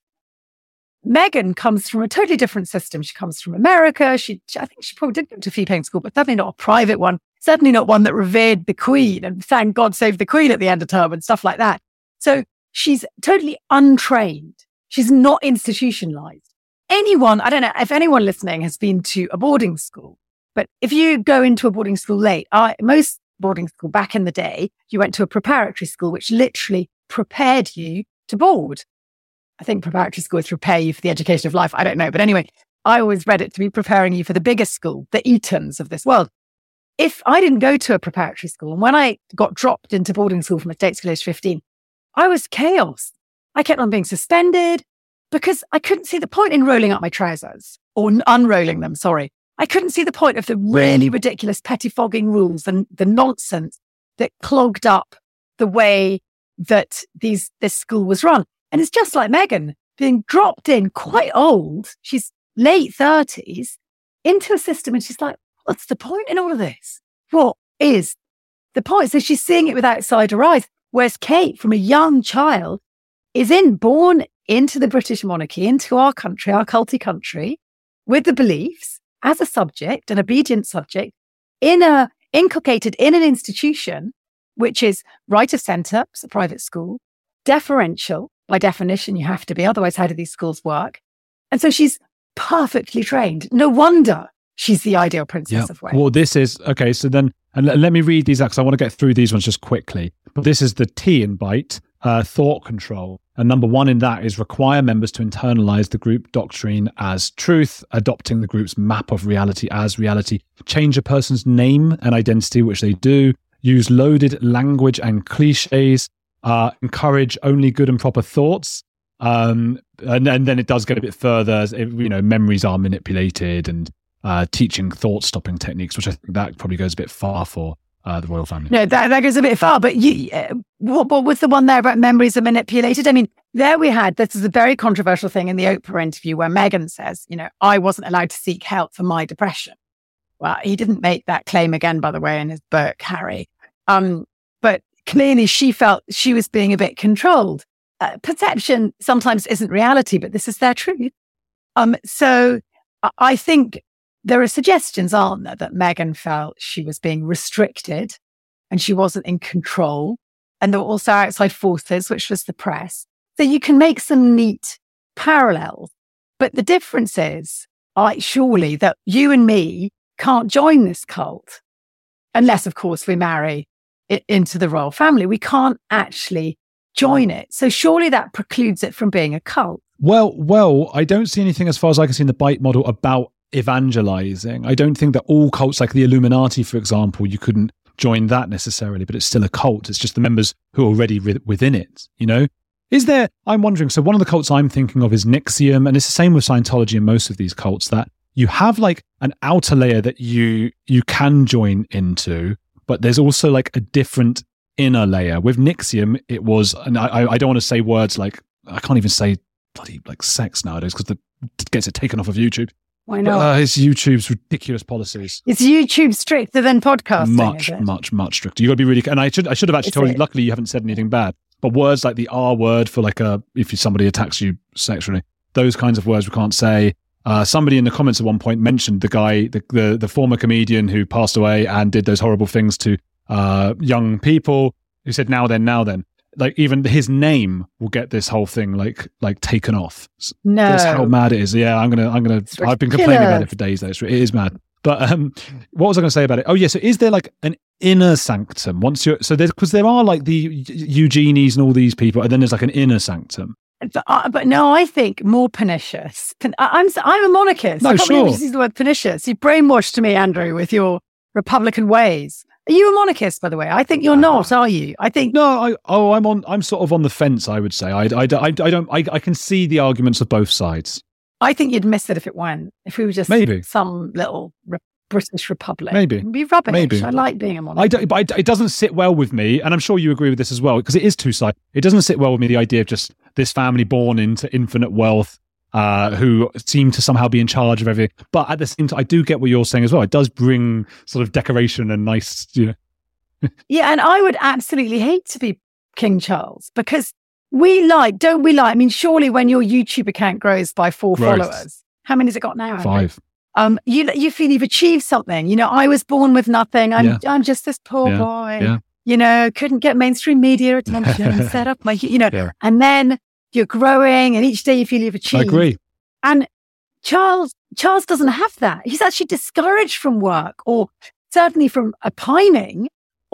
Meghan comes from a totally different system. She comes from America. I think she probably did go to fee-paying school, but certainly not a private one. Certainly not one that revered the Queen and sang God Save the Queen at the end of term and stuff like that. So she's totally untrained. She's not institutionalized. I don't know if anyone listening has been to a boarding school, but if you go into a boarding school late, most boarding school back in the day, you went to a preparatory school, which literally prepared you to board. I think preparatory school is to prepare you for the education of life. I don't know. But anyway, I always read it to be preparing you for the biggest school, the Etons of this world. If I didn't go to a preparatory school, and when I got dropped into boarding school from a state school age 15, I was chaos. I kept on being suspended because I couldn't see the point in rolling up my trousers or unrolling them, I couldn't see the point of the really ridiculous pettifogging rules and the nonsense that clogged up the way that this school was run. And it's just like Meghan being dropped in quite old. She's late 30s into a system. And she's like, what's the point in all of this? What is the point? So she's seeing it with outsider eyes. Whereas Kate, from a young child, is born into the British monarchy, into our country, our culty country, with the beliefs as a subject, an obedient subject, inculcated in an institution, which is right of centre, it's a private school, deferential, by definition, you have to be, otherwise how do these schools work? And so she's perfectly trained. No wonder she's the ideal princess of Wales. Well, this is, okay, so then, and let me read these out because I want to get through these ones just quickly. But this is the T in BITE, thought control. And number 1 in that is require members to internalize the group doctrine as truth, adopting the group's map of reality as reality, change a person's name and identity, which they do, use loaded language and cliches, encourage only good and proper thoughts. And then it does get a bit further, memories are manipulated and teaching thought-stopping techniques, which I think that probably goes a bit far for the royal family. No, that goes a bit far. But what was the one there about memories are manipulated? I mean, there we had, this is a very controversial thing in the Oprah interview where Meghan says, I wasn't allowed to seek help for my depression. Well, he didn't make that claim again, by the way, in his book, Harry. But clearly she felt she was being a bit controlled. Perception sometimes isn't reality, but this is their truth. So I think there are suggestions, aren't there, that Meghan felt she was being restricted and she wasn't in control. And there were also outside forces, which was the press. So you can make some neat parallels. But the difference is, surely, that you and me can't join this cult unless, of course, we marry into the royal family. We can't actually join it. So surely that precludes it from being a cult. Well, I don't see anything as far as I can see in the BITE model about evangelizing. I don't think that all cults, like the Illuminati, for example, you couldn't join that necessarily, but it's still a cult. It's just the members who are already within it, Is there, I'm wondering, so one of the cults I'm thinking of is NXIVM, and it's the same with Scientology and most of these cults, that you have like an outer layer that you can join into, but there's also like a different inner layer. With NXIVM, it was, and I don't want to say words like, I can't even say bloody like sex nowadays because it gets it taken off of YouTube. Why not? It's YouTube's ridiculous policies. Is YouTube stricter than podcasting? Much stricter. You got to be really, and I should have actually told you, luckily you haven't said anything bad, but words like the R word for like if somebody attacks you sexually, those kinds of words we can't say. Somebody in the comments at one point mentioned the guy, the former comedian who passed away and did those horrible things to young people, who said now then. Like even his name will get this whole thing like taken off. No, that's how mad it is. Yeah, I've been complaining about it for days though. It is mad. But what was I going to say about it? Oh yeah, so is there like an inner sanctum because there are like the Eugenies and all these people, and then there's like an inner sanctum. But no, I think more pernicious. I'm a monarchist. No, I can't sure. believe you use the word pernicious. You brainwashed me, Andrew, with your Republican ways. Are you a monarchist, by the way? I think you're not, are you? I think no. I'm sort of on the fence. I would say I don't. I can see the arguments of both sides. I think you'd miss it if we were just maybe some little British Republic. Maybe it'd be rubbish. Maybe. I like being a monarchist. But it doesn't sit well with me, and I'm sure you agree with this as well, because it is two-sided. It doesn't sit well with me, the idea of just this family born into infinite wealth, who seem to somehow be in charge of everything. But at the same time, I do get what you're saying as well. It does bring sort of decoration and nice, Yeah, and I would absolutely hate to be King Charles, because don't we like? I mean, surely when your YouTube account grows by 4 followers, how many has it got now? 5. You feel you've achieved something. I was born with nothing. I'm just this poor boy. Yeah. Couldn't get mainstream media attention. Set up my, and then you're growing, and each day you feel you've achieved. I agree. And Charles doesn't have that. He's actually discouraged from work, or certainly from opining,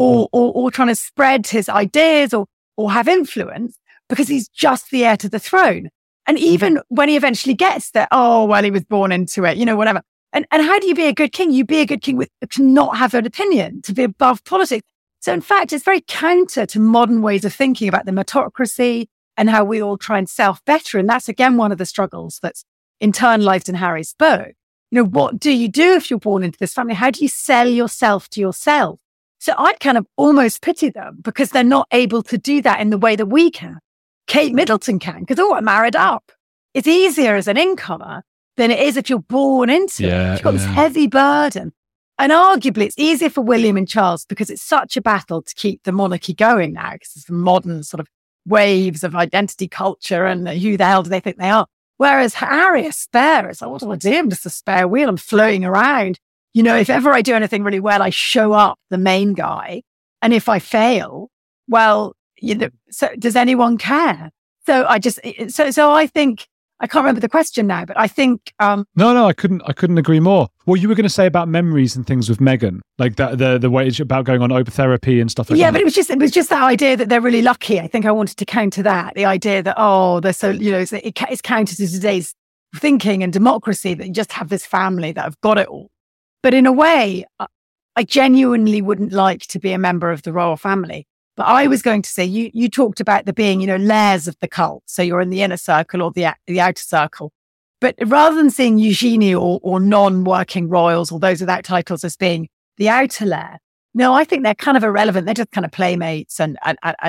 or trying to spread his ideas, or have influence, because he's just the heir to the throne. And even when he eventually gets there, he was born into it, whatever. And how do you be a good king? You be a good king to not have an opinion, to be above politics. So in fact, it's very counter to modern ways of thinking about the meritocracy and how we all try and self-better. And that's, again, one of the struggles that's internalized in Harry's book, what do you do if you're born into this family? How do you sell yourself to yourself? So I kind of almost pity them because they're not able to do that in the way that we can. Kate Middleton can, because, I'm married up. It's easier as an incomer than it is if you're born into it. You've got this heavy burden. And arguably, it's easier for William and Charles because it's such a battle to keep the monarchy going now, because it's the modern sort of waves of identity culture and who the hell do they think they are? Whereas Harry is spare. It's like, what do I do? I'm just a spare wheel. I'm floating around. If ever I do anything really well, I show up the main guy. And if I fail, well, so does anyone care? So I think, I can't remember the question now, but I think No, I couldn't agree more. What you were going to say about memories and things with Meghan, like that, the way about going on therapy and stuff like that. Yeah, but it was just that idea that they're really lucky. I think I wanted to counter that, the idea that they're so it's counter to today's thinking and democracy that you just have this family that have got it all. But in a way, I genuinely wouldn't like to be a member of the royal family. But I was going to say, you talked about there being, layers of the cult. So you're in the inner circle or the outer circle. But rather than seeing Eugenie or non-working royals or those without titles as being the outer layer, no, I think they're kind of irrelevant. They're just kind of playmates and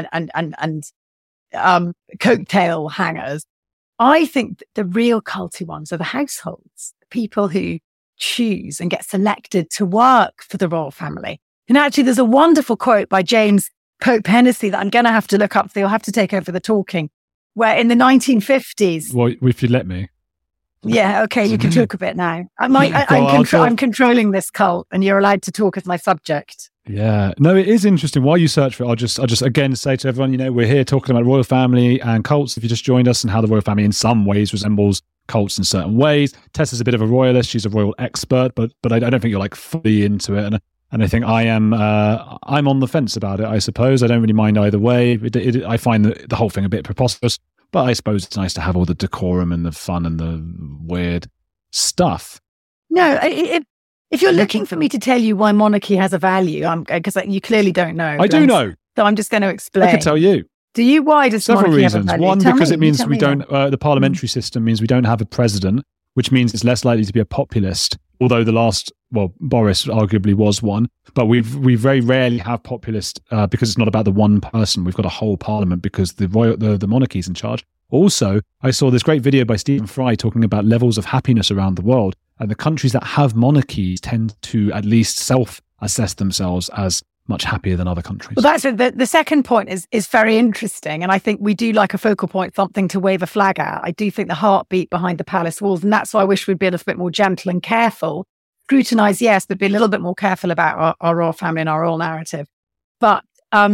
coattail hangers. I think the real culty ones are the households, the people who choose and get selected to work for the royal family. And actually, there's a wonderful quote by James Pope Hennessy that I'm going to have to look up, so you'll have to take over the talking, where in the 1950s... Well, if you let me. Yeah, okay, you can talk a bit now. I'm controlling this cult, and you're allowed to talk as my subject. Yeah, no, it is interesting. While you search for it, I'll just again say to everyone, we're here talking about royal family and cults, if you just joined us, and how the royal family in some ways resembles cults in certain ways. Tessa's a bit of a royalist. She's a royal expert, but I don't think you're like fully into it. And I think I'm on the fence about it, I suppose. I don't really mind either way. I find the whole thing a bit preposterous, but I suppose it's nice to have all the decorum and the fun and the weird stuff. No, if you're looking for me to tell you why monarchy has a value, because you clearly don't know. I do know. So I'm just going to explain. I can tell you. Do you? Why does several monarchy reasons? have a value? One, because it means we don't. That. The parliamentary system means we don't have a president, which means it's less likely to be a populist. Although the last, Boris arguably was one, but we very rarely have populist because it's not about the one person. We've got a whole parliament because the monarchy's in charge. Also, I saw this great video by Stephen Fry talking about levels of happiness around the world, and the countries that have monarchies tend to at least self-assess themselves as much happier than other countries. Well, that's the second point is very interesting, and I think we do like a focal point, something to wave a flag at. I do think the heartbeat behind the palace walls, and that's why I wish we'd be a little bit more gentle and careful. Scrutinise, yes, but be a little bit more careful about our royal family and our royal narrative. But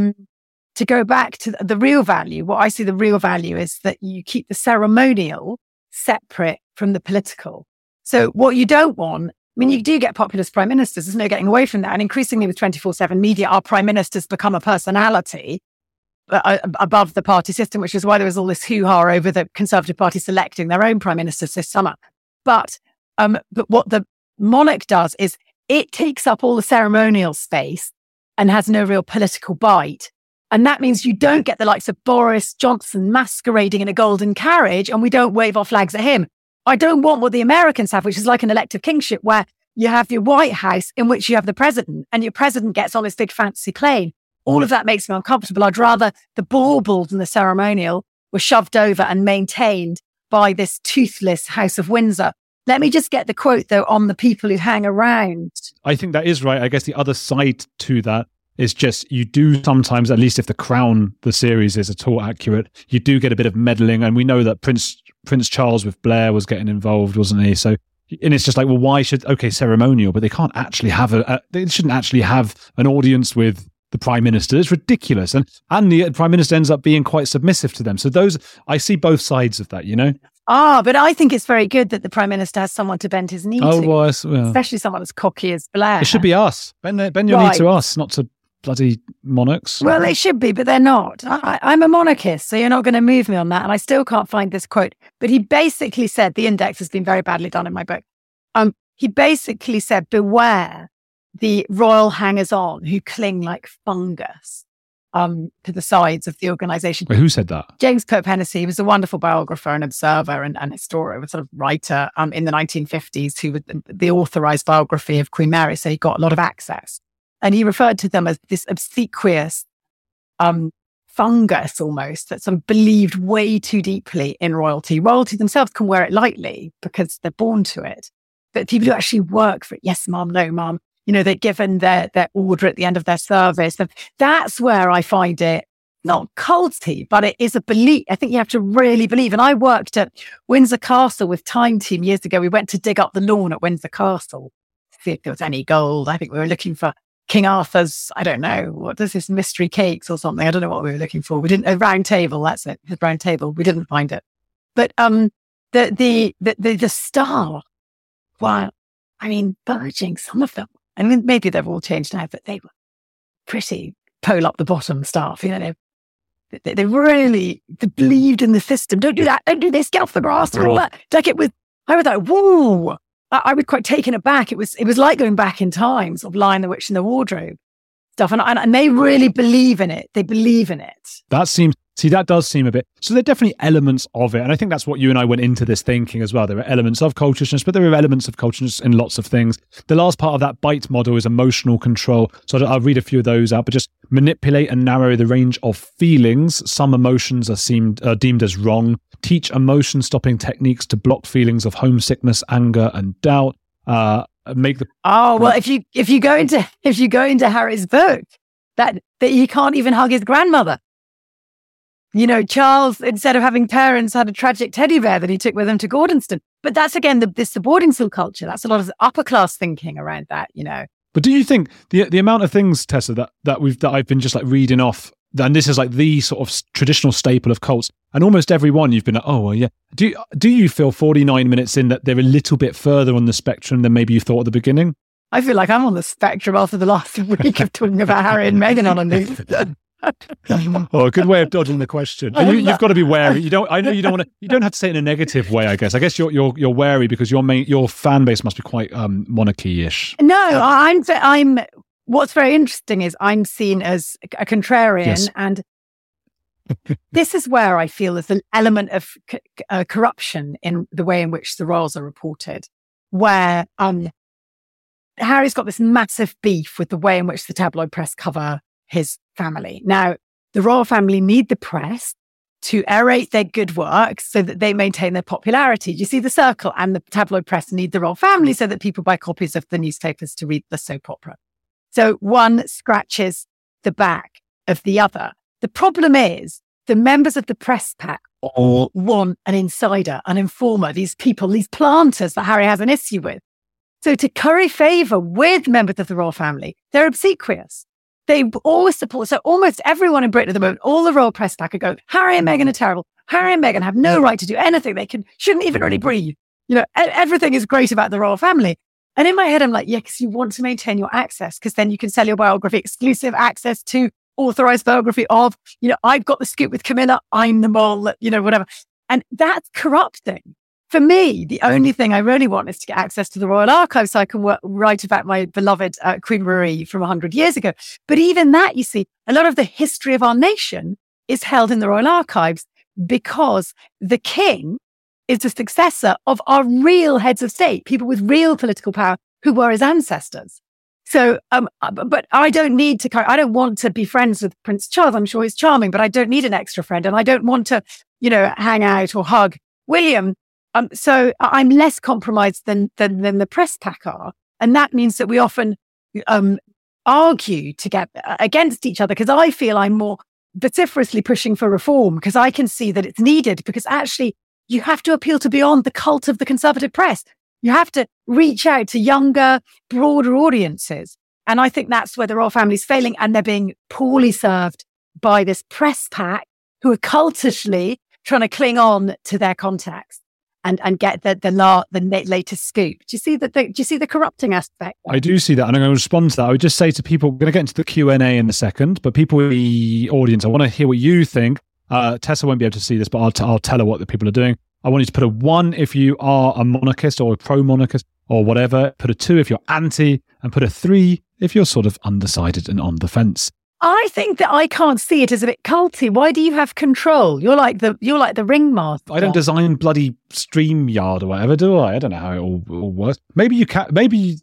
to go back to the real value, what I see the real value is that you keep the ceremonial separate from the political. So what you don't want, you do get populist prime ministers. There's no getting away from that. And increasingly with 24/7 media, our prime ministers become a personality above the party system, which is why there was all this hoo-ha over the Conservative Party selecting their own prime ministers this summer. But what the monarch does is it takes up all the ceremonial space and has no real political bite. And that means you don't get the likes of Boris Johnson masquerading in a golden carriage, and we don't wave our flags at him. I don't want what the Americans have, which is like an elective kingship where you have your White House in which you have the president and your president gets on this big fancy plane. All of that makes me uncomfortable. I'd rather the baubles and the ceremonial were shoved over and maintained by this toothless House of Windsor. Let me just get the quote, though, on the people who hang around. I think that is right. I guess the other side to that is just you do sometimes, at least if The Crown, the series, is at all accurate, you do get a bit of meddling. And we know that Prince Charles with Blair was getting involved, wasn't he? So, and it's just like, well, why should, ceremonial, but they can't actually have they shouldn't actually have an audience with the Prime Minister. It's ridiculous. And the Prime Minister ends up being quite submissive to them. So I see both sides of that, But I think it's very good that the Prime Minister has someone to bend his knee to. Well, especially someone as cocky as Blair. It should be us. Bend your knee to us, not to bloody monarchs. Well, they should be, but they're not. I'm a monarchist, so you're not going to move me on that. And I still can't find this quote. But he basically said, the index has been very badly done in my book. He basically said, beware the royal hangers-on who cling like fungus. to the sides of the organisation. Wait, who said that? James Pope Hennessy was a wonderful biographer and observer and historian, a sort of writer in the 1950s who was the authorised biography of Queen Mary, so he got a lot of access. And he referred to them as this obsequious fungus almost that some believed way too deeply in royalty. Royalty themselves can wear it lightly because they're born to it. But people who actually work for it, yes, mum, no, mum, they're given their order at the end of their service. And that's where I find it not culty, but it is a belief. I think you have to really believe. And I worked at Windsor Castle with Time Team years ago. We went to dig up the lawn at Windsor Castle to see if there was any gold. I think we were looking for King Arthur's, I don't know, what is this, mystery cakes or something? I don't know what we were looking for. We didn't, a round table, that's it, the round table. We didn't find it. But the star, wow, I mean, Burging, some of them, I mean, maybe they've all changed now, but they were pretty pole up the bottom staff. They really believed in the system. Don't do that. Don't do this. Get off the grass. And all that. Like I was like, whoa. I was quite taken aback. It was like going back in time, sort of Lion, the Witch, and the Wardrobe stuff. And they really believe in it. They believe in it. That does seem a bit. So there are definitely elements of it. And I think that's what you and I went into this thinking as well. There are elements of cultishness, but there are elements of cultishness in lots of things. The last part of that BITE model is emotional control. So I'll read a few of those out, but just manipulate and narrow the range of feelings. Some emotions are deemed as wrong. Teach emotion stopping techniques to block feelings of homesickness, anger, and doubt. If you go into Harry's book, that he can't even hug his grandmother. Charles, instead of having parents, had a tragic teddy bear that he took with him to Gordonston. But that's, again, this boarding school culture. That's a lot of upper class thinking around that, But do you think the amount of things, Tessa, that I've been just like reading off, and this is like the sort of traditional staple of cults, and almost every one you've been like, oh, well, yeah. Do you feel 49 minutes in that they're a little bit further on the spectrum than maybe you thought at the beginning? I feel like I'm on the spectrum after the last week of talking about Harry and Meghan on a news. A good way of dodging the question. You've got to be wary. You don't want to. You don't have to say it in a negative way. I guess. You're wary because your fan base must be quite monarchy-ish. No, I'm. What's very interesting is I'm seen as a contrarian, yes. And this is where I feel there's an element of corruption in the way in which the royals are reported, where Harry's got this massive beef with the way in which the tabloid press cover his family. Now, the royal family need the press to aerate their good work so that they maintain their popularity. You see, the Circle and the tabloid press need the royal family so that people buy copies of the newspapers to read the soap opera. So one scratches the back of the other. The problem is the members of the press pack all want an insider, an informer, these people, these planters that Harry has an issue with. So to curry favour with members of the royal family, they're obsequious. They always support. So almost everyone in Britain at the moment, all the royal press pack are going, Harry and Meghan are terrible. Harry and Meghan have no right to do anything. They shouldn't even really breathe. Everything is great about the royal family. And in my head, I'm like, yeah, because you want to maintain your access, because then you can sell your biography, exclusive access to authorized biography of, I've got the scoop with Camilla. I'm the mole, whatever. And that's corrupting. For me, the only thing I really want is to get access to the Royal Archives so I can write about my beloved Queen Marie from 100 years ago. But even that, you see, a lot of the history of our nation is held in the Royal Archives because the king is the successor of our real heads of state, people with real political power who were his ancestors. So, but I don't want to be friends with Prince Charles. I'm sure he's charming, but I don't need an extra friend. And I don't want to, hang out or hug William. So I'm less compromised than the press pack are. And that means that we often argue to get against each other because I feel I'm more vociferously pushing for reform because I can see that it's needed because actually you have to appeal to beyond the cult of the conservative press. You have to reach out to younger, broader audiences. And I think that's where the royal family's failing and they're being poorly served by this press pack who are cultishly trying to cling on to their contacts. And get the latest scoop. Do you see the corrupting aspect? I do see that, and I'm going to respond to that. I would just say to people, we're going to get into the Q&A in a second, but people in the audience, I want to hear what you think. Tessa won't be able to see this, but I'll tell her what the people are doing. I want you to put a 1 if you are a monarchist or a pro-monarchist or whatever. Put a 2 if you're anti, and put a 3 if you're sort of undecided and on the fence. I think that I can't see it as a bit culty. Why do you have control? You're like the ringmaster. I don't design bloody StreamYard or whatever, do I? I don't know how it all works. Maybe you can. Maybe.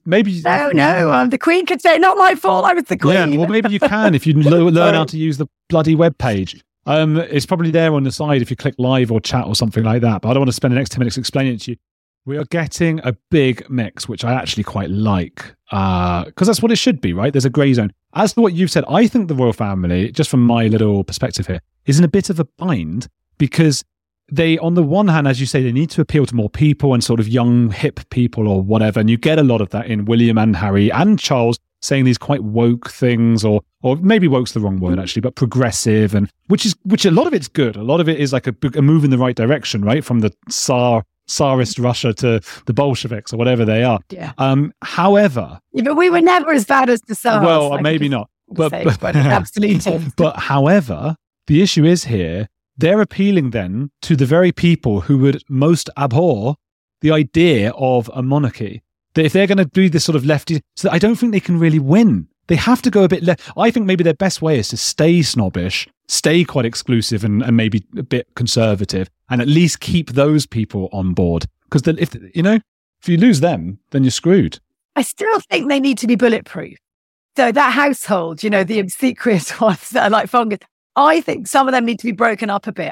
No. The Queen could say, "Not my fault. I was the Queen." Yeah, well, maybe you can if you learn how to use the bloody web page. It's probably there on the side if you click live or chat or something like that. But I don't want to spend the next 10 minutes explaining it to you. We are getting a big mix, which I actually quite like, because that's what it should be, right? There's a grey zone. As to what you've said, I think the royal family, just from my little perspective here, is in a bit of a bind because they, on the one hand, as you say, they need to appeal to more people and sort of young, hip people or whatever. And you get a lot of that in William and Harry and Charles saying these quite woke things, or maybe woke's the wrong word actually, but progressive, and which a lot of it's good. A lot of it is like a move in the right direction, right? From the Tsarist Russia to the Bolsheviks or whatever they are. Yeah. However, but we were never as bad as the Tsars. Well, maybe not. But absolutely. But however, the issue is here, they're appealing then to the very people who would most abhor the idea of a monarchy. That if they're going to do this sort of lefty, so I don't think they can really win. They have to go a bit left. I think maybe their best way is to stay snobbish, stay quite exclusive and maybe a bit conservative, and at least keep those people on board. Because if you lose them, then you're screwed. I still think they need to be bulletproof. So that household, the obsequious ones that are like fungus, I think some of them need to be broken up a bit.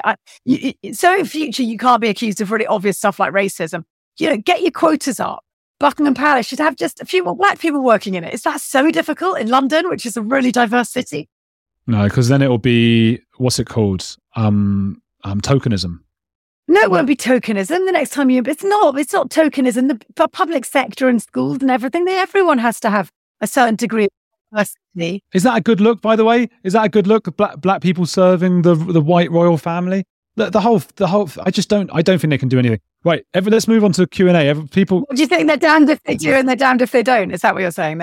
So in future, you can't be accused of really obvious stuff like racism. Get your quotas up. Buckingham Palace should have just a few more black people working in it. Is that so difficult in London, which is a really diverse city? No, because then it will be, what's it called? Tokenism. No, it won't be tokenism. The next time it's not tokenism. The public sector and schools and everything, everyone has to have a certain degree of diversity. Is that a good look, by the way? Is that a good look? Black people serving the white royal family? The whole. I don't think they can do anything. Right. Let's move on to Q&A. People. What do you think? They're damned if they do, and they're damned if they don't. Is that what you're saying?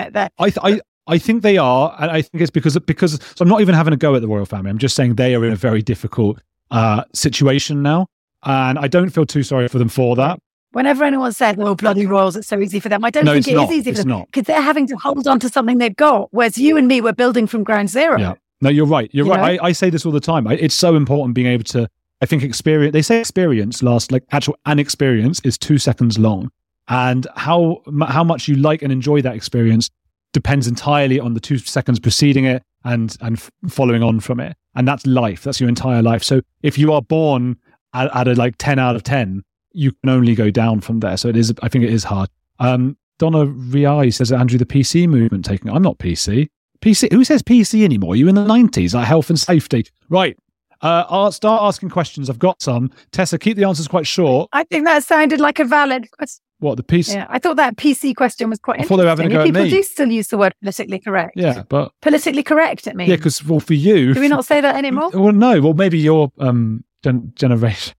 I think they are, and I think it's because. So I'm not even having a go at the royal family. I'm just saying they are in a very difficult situation now, and I don't feel too sorry for them for that. Whenever anyone said, "Oh, bloody royals, it's so easy for them," I don't think it is easy for them because they're having to hold on to something they've got, whereas you and me were building from ground zero. Yeah. No, you're right. You're right. I say this all the time. It's so important being able to. I think experience. They say experience lasts an experience is 2 seconds long, and how much you like and enjoy that experience depends entirely on the 2 seconds preceding it and following on from it. And that's life. That's your entire life. So if you are born at a 10 out of 10, you can only go down from there. So it is. I think it is hard. Donna Riai says that Andrew, the PC movement taking. I'm not PC. PC. Who says PC anymore? You in the 90s? Like health and safety, right? I'll start asking questions. I've got some. Tessa, keep the answers quite short. I think that sounded like a valid question. What, the PC? Yeah, I thought that PC question was quite interesting. I thought they were having a go at me. People do still use the word politically correct. Yeah, but... Politically correct, it means. Yeah, because, well, for you... Do we not say that anymore? Well, no. Well, maybe your generation.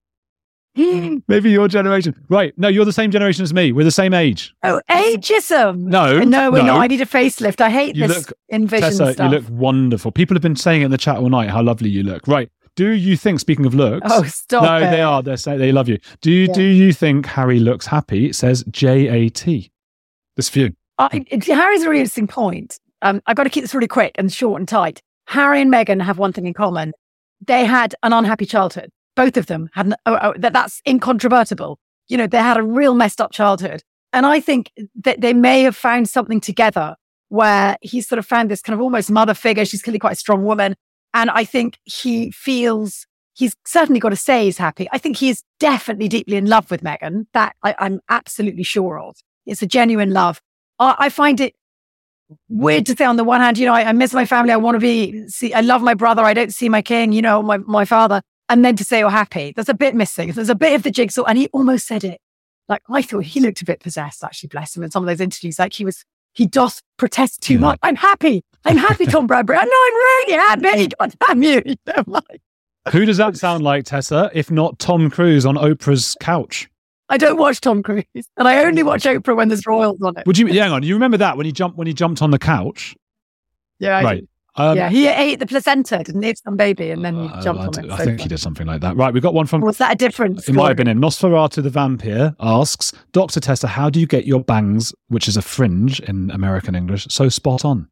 Maybe your generation. Right. No, you're the same generation as me. We're the same age. Oh, ageism. No, we're not. I need a facelift. I hate this Envision Tessa, stuff. You look wonderful. People have been saying it in the chat all night how lovely you look. Right. Do you think, speaking of looks... Oh, stop No, it. they are. They're saying they love you. Do you think Harry looks happy? It says JAT. This for you. Harry's a really interesting point. I've got to keep this really quick and short and tight. Harry and Meghan have one thing in common. They had an unhappy childhood. Both of them had that's incontrovertible. They had a real messed up childhood. And I think that they may have found something together where he's sort of found this kind of almost mother figure. She's clearly quite a strong woman. And I think he feels he's certainly got to say he's happy. I think he's definitely deeply in love with Meghan. That I'm absolutely sure of. It's a genuine love. I find it weird to say on the one hand, I miss my family. I want to I love my brother. I don't see my king, my father. And then to say you're happy, there's a bit missing. There's a bit of the jigsaw. And he almost said it. Like, I thought he looked a bit possessed, actually, bless him, in some of those interviews. Like he does protest too much. I'm happy, Tom Bradbury. I know I'm really happy. God damn you. Who does that sound like, Tessa, if not Tom Cruise on Oprah's couch? I don't watch Tom Cruise. And I only watch Oprah when there's royals on it. Hang on, you remember that when he jumped on the couch? Yeah, right. He ate the placenta, didn't he? Some baby, and then he jumped on it. I think he did something like that. Right, we got one from... Was that a difference? It might have been him. Nosferatu the Vampire asks, Dr. Tessa, how do you get your bangs, which is a fringe in American English, so spot on?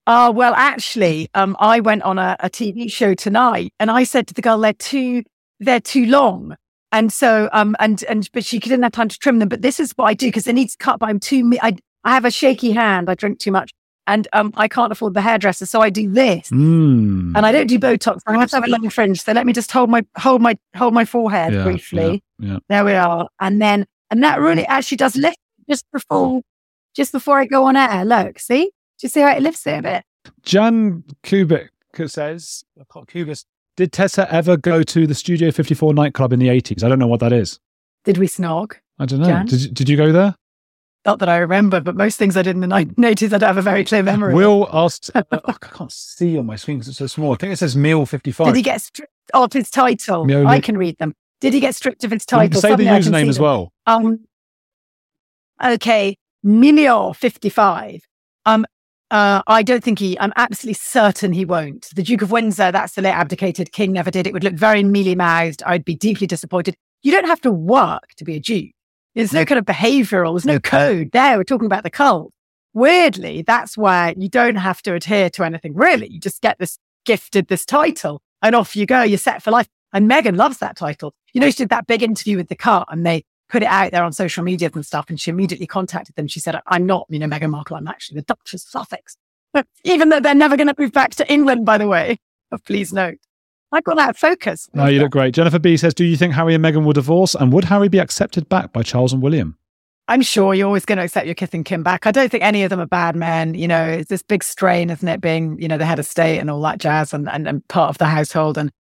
Oh, well, actually, I went on a TV show tonight and I said to the girl, they're too long. And so, but she didn't have time to trim them. But this is what I do because they need to cut, but I have a shaky hand. I drink too much and I can't afford the hairdresser. So I do this and I don't do Botox. I have to have a long fringe. So let me just hold my forehead briefly. Yeah. There we are. And that really actually does lift just before I go on air. Look, see? Do you see how it lifts it a bit? Jan Kubik says, did Tessa ever go to the Studio 54 nightclub in the 80s? I don't know what that is. Did we snog? I don't know. Did you go there? Not that I remember, but most things I did in the 1980s, I don't have a very clear memory. Will asked, I can't see on my screen because it's so small. I think it says Meal 55. Did he get stripped of his title? I can read them. Did he get stripped of his title? Say the username as well. Okay, Milio 55. I don't think I'm absolutely certain he won't. The Duke of Windsor, that's the late abdicated king, never did. It would look very mealy-mouthed. I'd be deeply disappointed. You don't have to work to be a Duke. There's no kind of behavioural, there's no code there. We're talking about the cult. Weirdly, that's where you don't have to adhere to anything, really. You just get gifted this title and off you go. You're set for life. And Meghan loves that title. You know, she did that big interview with The Cut and they put it out there on social media and stuff. And she immediately contacted them. She said, I'm not, Meghan Markle. I'm actually the Duchess of Sussex. Even though they're never going to move back to England, by the way. Please note. I got out of focus. No, you look great. Jennifer B says, do you think Harry and Meghan will divorce? And would Harry be accepted back by Charles and William? I'm sure you're always going to accept your kith and kin back. I don't think any of them are bad men. You know, it's this big strain, isn't it? Being, the head of state and all that jazz and part of the household. And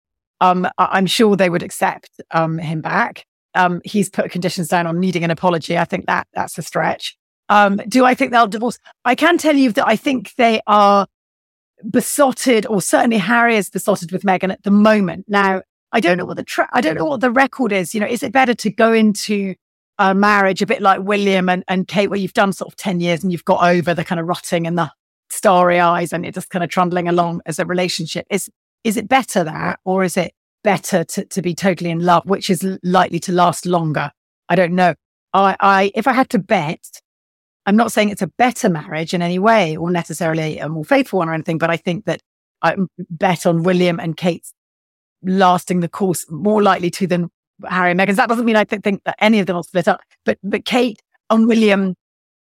I'm sure they would accept him back. He's put conditions down on needing an apology. I think that's a stretch. Do I think they'll divorce? I can tell you that I think they are besotted, or certainly Harry is besotted with Meghan at the moment. Now, I don't know what the record is. Is it better to go into a marriage a bit like William and Kate, where you've done sort of 10 years and you've got over the kind of rotting and the starry eyes and you're just kind of trundling along as a relationship? Is it better that, or is it better to be totally in love, which is likely to last longer? I don't know. If I had to bet, I'm not saying it's a better marriage in any way or necessarily a more faithful one or anything, but I think that I bet on William and Kate's lasting the course more likely to than Harry and Meghan's. That doesn't mean I think that any of them will split up, but Kate and William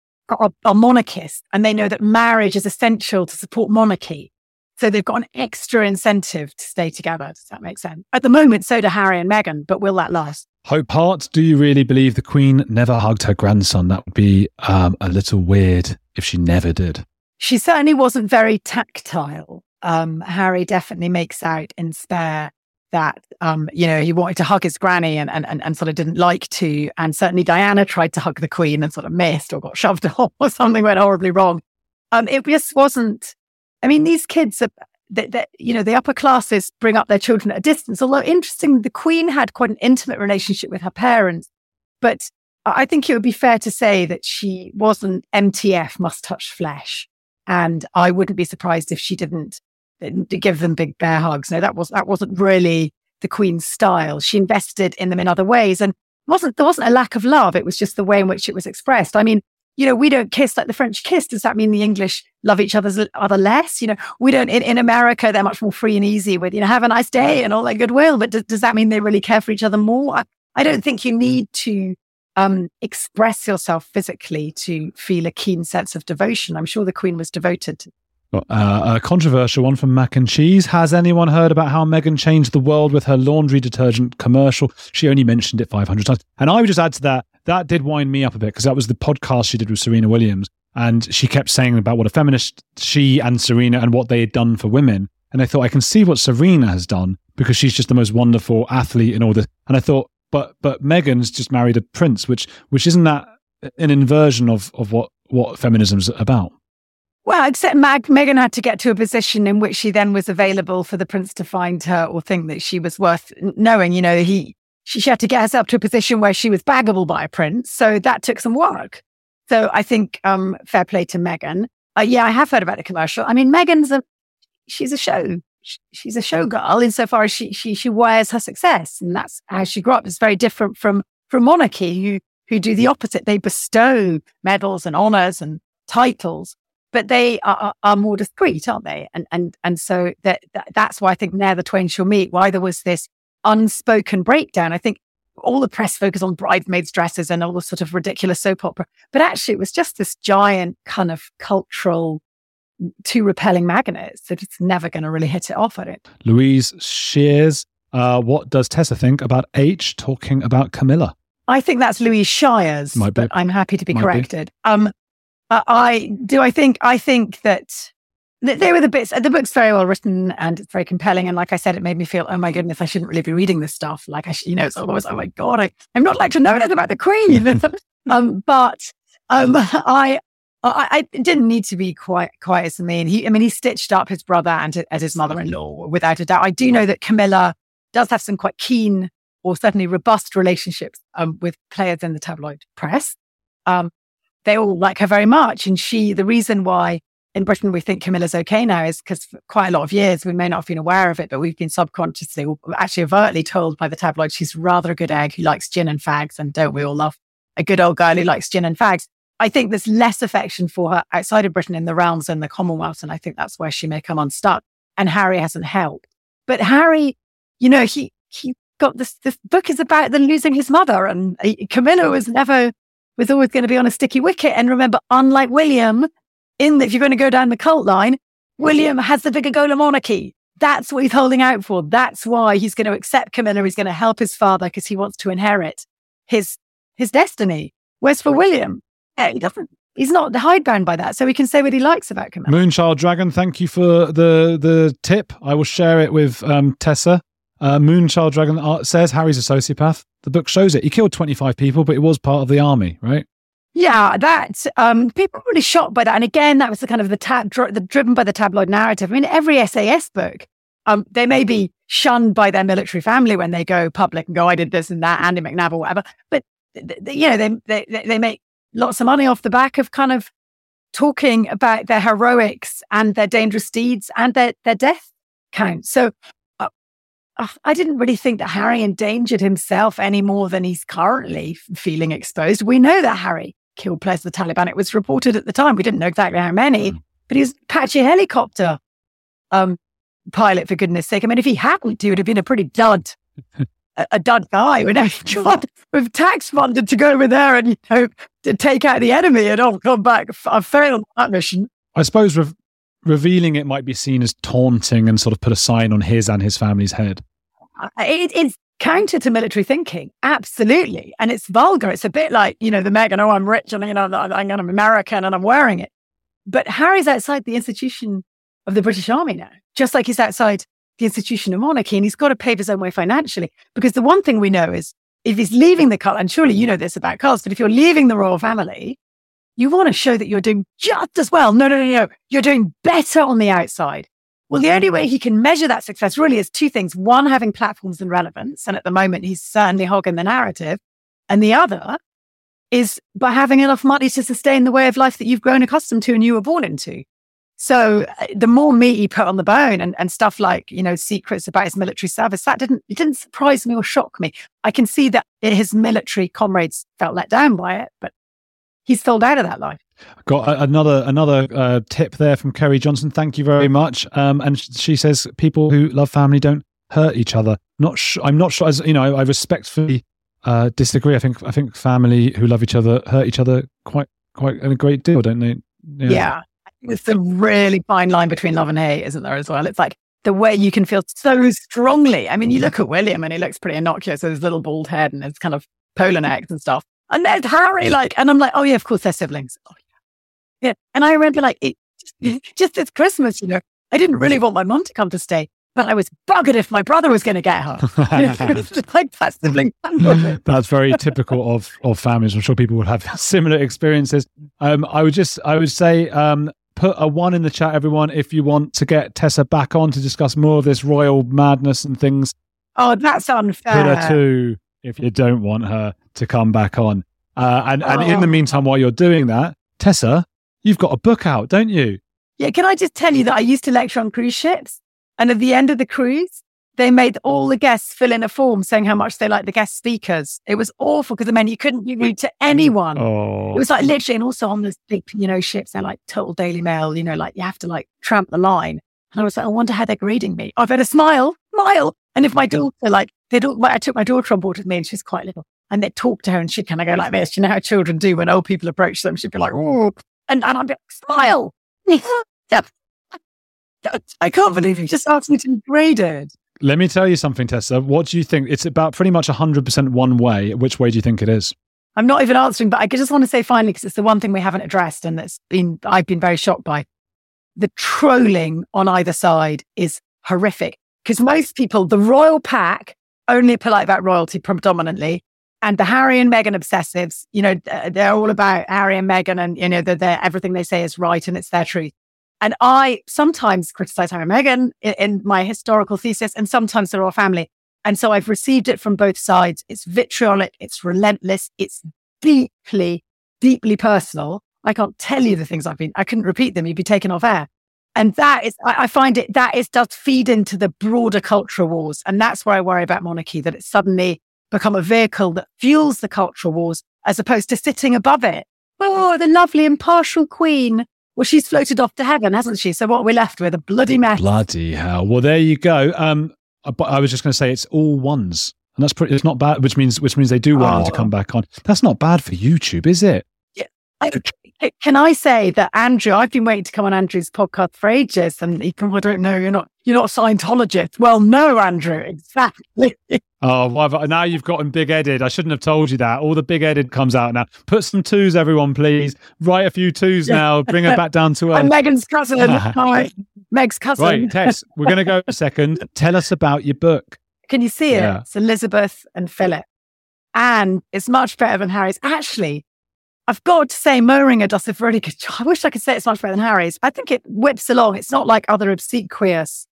are monarchists and they know that marriage is essential to support monarchy. So they've got an extra incentive to stay together. Does that make sense? At the moment, so do Harry and Meghan, but will that last? Hope Hart, do you really believe the Queen never hugged her grandson? That would be a little weird if she never did. She certainly wasn't very tactile. Harry definitely makes out in Spare that, he wanted to hug his granny and sort of didn't like to. And certainly Diana tried to hug the Queen and sort of missed or got shoved off or something went horribly wrong. It just wasn't. I mean, these kids are, the upper classes bring up their children at a distance. Although interesting, the Queen had quite an intimate relationship with her parents. But I think it would be fair to say that she wasn't MTF, must touch flesh. And I wouldn't be surprised if she didn't give them big bear hugs. No, that wasn't really the Queen's style. She invested in them in other ways. And there wasn't a lack of love. It was just the way in which it was expressed. I mean, we don't kiss like the French kiss. Does that mean the English love each other less? We don't, in America, they're much more free and easy with, have a nice day and all that goodwill. But does that mean they really care for each other more? I don't think you need to express yourself physically to feel a keen sense of devotion. I'm sure the Queen was devoted. A controversial one from Mac and Cheese. Has anyone heard about how Meghan changed the world with her laundry detergent commercial? She only mentioned it 500 times. And I would just add to that, that did wind me up a bit because that was the podcast she did with Serena Williams. And she kept saying about what a feminist she and Serena and what they had done for women. And I thought, I can see what Serena has done because she's just the most wonderful athlete and all this. And I thought, but Meghan's just married a prince, which isn't that an inversion of what feminism's about? Well, except Meghan had to get to a position in which she then was available for the prince to find her or think that she was worth knowing. She had to get herself to a position where she was baggable by a prince. So that took some work. So I think fair play to Meghan. Yeah, I have heard about the commercial. I mean, she's a showgirl insofar as she wears her success. And that's how she grew up. It's very different from monarchy who do the opposite. They bestow medals and honours and titles. but they are more discreet, aren't they? And so that's why I think ne'er the twain shall meet, why there was this unspoken breakdown. I think all the press focused on bridesmaids' dresses and all the sort of ridiculous soap opera, but actually it was just this giant kind of cultural, two repelling magnets that it's never going to really hit it off, I don't. Louise Shears, what does Tessa think about H talking about Camilla? I think that's Louise Shires, but I'm happy to be corrected. I think that they were the bits. The book's very well written and it's very compelling. And like I said, it made me feel, oh my goodness, I shouldn't really be reading this stuff. Like it's always, oh my God, I'm not like to know anything about the Queen. I didn't need to be quite as mean. He stitched up his brother and as his mother-in-law without a doubt. I do know that Camilla does have some quite keen or certainly robust relationships with players in the tabloid press. They all like her very much. And the reason why in Britain we think Camilla's okay now is because for quite a lot of years, we may not have been aware of it, but we've been subconsciously, or actually overtly told by the tabloid, she's rather a good egg who likes gin and fags. And don't we all love a good old girl who likes gin and fags? I think there's less affection for her outside of Britain in the realms and the Commonwealth. And I think that's where she may come unstuck. And Harry hasn't helped. But Harry, he got this book is about them losing his mother. And Camilla was always going to be on a sticky wicket. And remember, unlike William, if you're going to go down the cult line, William has the Vigagola monarchy. That's what he's holding out for. That's why he's going to accept Camilla. He's going to help his father because he wants to inherit his destiny. Whereas for William, he doesn't. He's not hidebound by that, so he can say what he likes about Camilla. Moonchild Dragon, thank you for the tip. I will share it with Tessa. Moonchild Dragon says Harry's a sociopath. The book shows it. He killed 25 people, but he was part of the army, right? Yeah, people were really shocked by that. And again, that was the kind of the driven by the tabloid narrative. I mean, every SAS book, they may be shunned by their military family when they go public and go, I did this and that, Andy McNab or whatever. But they make lots of money off the back of kind of talking about their heroics and their dangerous deeds and their death count. So I didn't really think that Harry endangered himself any more than he's currently feeling exposed. We know that Harry killed players of the Taliban. It was reported at the time. We didn't know exactly how many, but he was Apache helicopter pilot, for goodness sake. I mean, if he hadn't, he would have been a pretty dud. A dud guy with tax funded to go over there and to take out the enemy and come back. I failed that mission. I suppose revealing it might be seen as taunting and sort of put a sign on his and his family's head. It's counter to military thinking, absolutely, and it's vulgar. It's a bit like the Meghan. Oh, I'm rich and I'm American and I'm wearing it. But Harry's outside the institution of the British Army now, just like he's outside the institution of monarchy, and he's got to pave his own way financially. Because the one thing we know is if he's leaving the cult, and surely you know this about cults, but if you're leaving the royal family, you want to show that you're doing just as well. No. You're doing better on the outside. Well, the only way he can measure that success really is two things. One, having platforms and relevance. And at the moment, he's certainly hogging the narrative. And the other is by having enough money to sustain the way of life that you've grown accustomed to and you were born into. So the more meat he put on the bone and stuff like, secrets about his military service, it didn't surprise me or shock me. I can see that his military comrades felt let down by it, but he's sold out of that life. Got another tip there from Kerry Johnson. Thank you very much. And she says people who love family don't hurt each other. I'm not sure. As I respectfully disagree. I think family who love each other hurt each other quite a great deal, don't they? Yeah. It's a really fine line between love and hate, isn't there, as well? It's like the way you can feel so strongly. I mean, you look at William and he looks pretty innocuous with his little bald head and his kind of polar necks and stuff. And there's Harry, and I'm like, oh yeah, of course they're siblings. Oh yeah. And I remember just this Christmas, I didn't really want my mum to come to stay, but I was buggered if my brother was going to get her. It's like that sibling. That's very typical of families. I'm sure people would have similar experiences. I would say, put a 1 in the chat, everyone, if you want to get Tessa back on to discuss more of this royal madness and things. Oh, that's unfair. Put a 2 if you don't want her to come back on. And in the meantime, while you're doing that, Tessa, you've got a book out, don't you? Yeah, can I just tell you that I used to lecture on cruise ships? And at the end of the cruise, they made all the guests fill in a form saying how much they liked the guest speakers. It was awful because the men, you couldn't read to anyone. Oh. It was like literally, and also on those big, ships, they're like total Daily Mail, like you have to like tramp the line. And I was like, I wonder how they're grading me. I better smile. And if my daughter, I took my daughter on board with me and she's quite little, and they'd talk to her and she'd kind of go like this. You know how children do when old people approach them? She'd be like, oh, and I'd be like, smile. I can't believe you just asked me to be graded. Let me tell you something, Tessa. What do you think? It's about pretty much 100% one way. Which way do you think it is? I'm not even answering, but I just want to say finally, because it's the one thing we haven't addressed and I've been very shocked by. The trolling on either side is horrific. Because most people, the royal pack, only polite about royalty predominantly, and the Harry and Meghan obsessives, they're all about Harry and Meghan, and they're everything they say is right and it's their truth. And I sometimes criticize Harry and Meghan in my historical thesis, and sometimes the royal family. And so I've received it from both sides. It's vitriolic, it's relentless, it's deeply, deeply personal. I can't tell you the things I couldn't repeat them. You'd be taken off air. And that is, I find it, does feed into the broader cultural wars. And that's where I worry about monarchy, that it's suddenly become a vehicle that fuels the cultural wars as opposed to sitting above it. Oh, the lovely impartial queen. Well, she's floated off to heaven, hasn't she? So what are we left with? A bloody mess. Bloody hell. Well, there you go. But I was just going to say it's all ones. And that's it's not bad, which means they do want them to come back on. That's not bad for YouTube, is it? Yeah. Can I say that Andrew, I've been waiting to come on Andrew's podcast for ages, and he probably don't know you're not a Scientologist. Well, no, Andrew, exactly. Oh, well, now you've gotten big-headed. I shouldn't have told you that. All the big-headed comes out now. Put some twos, everyone, please. Write a few twos now. Bring her back down to earth. I'm Meghan's cousin. Hi, Meg's cousin. Right, Tess, we're going to go a second. Tell us about your book. Can you see it? Yeah. It's Elizabeth and Philip. And it's much better than Harry's. Actually, I've got to say, Mo Ringer does a really good job. I wish I could say it's much better than Harry's. I think it whips along. It's not like other obsequious,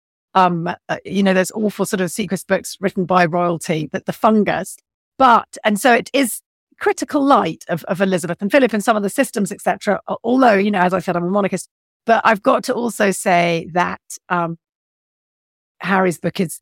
those awful sort of obsequious books written by royalty, that the fungus. And so it is critical light of Elizabeth and Philip and some of the systems, etc. Although, as I said, I'm a monarchist. But I've got to also say that Harry's book is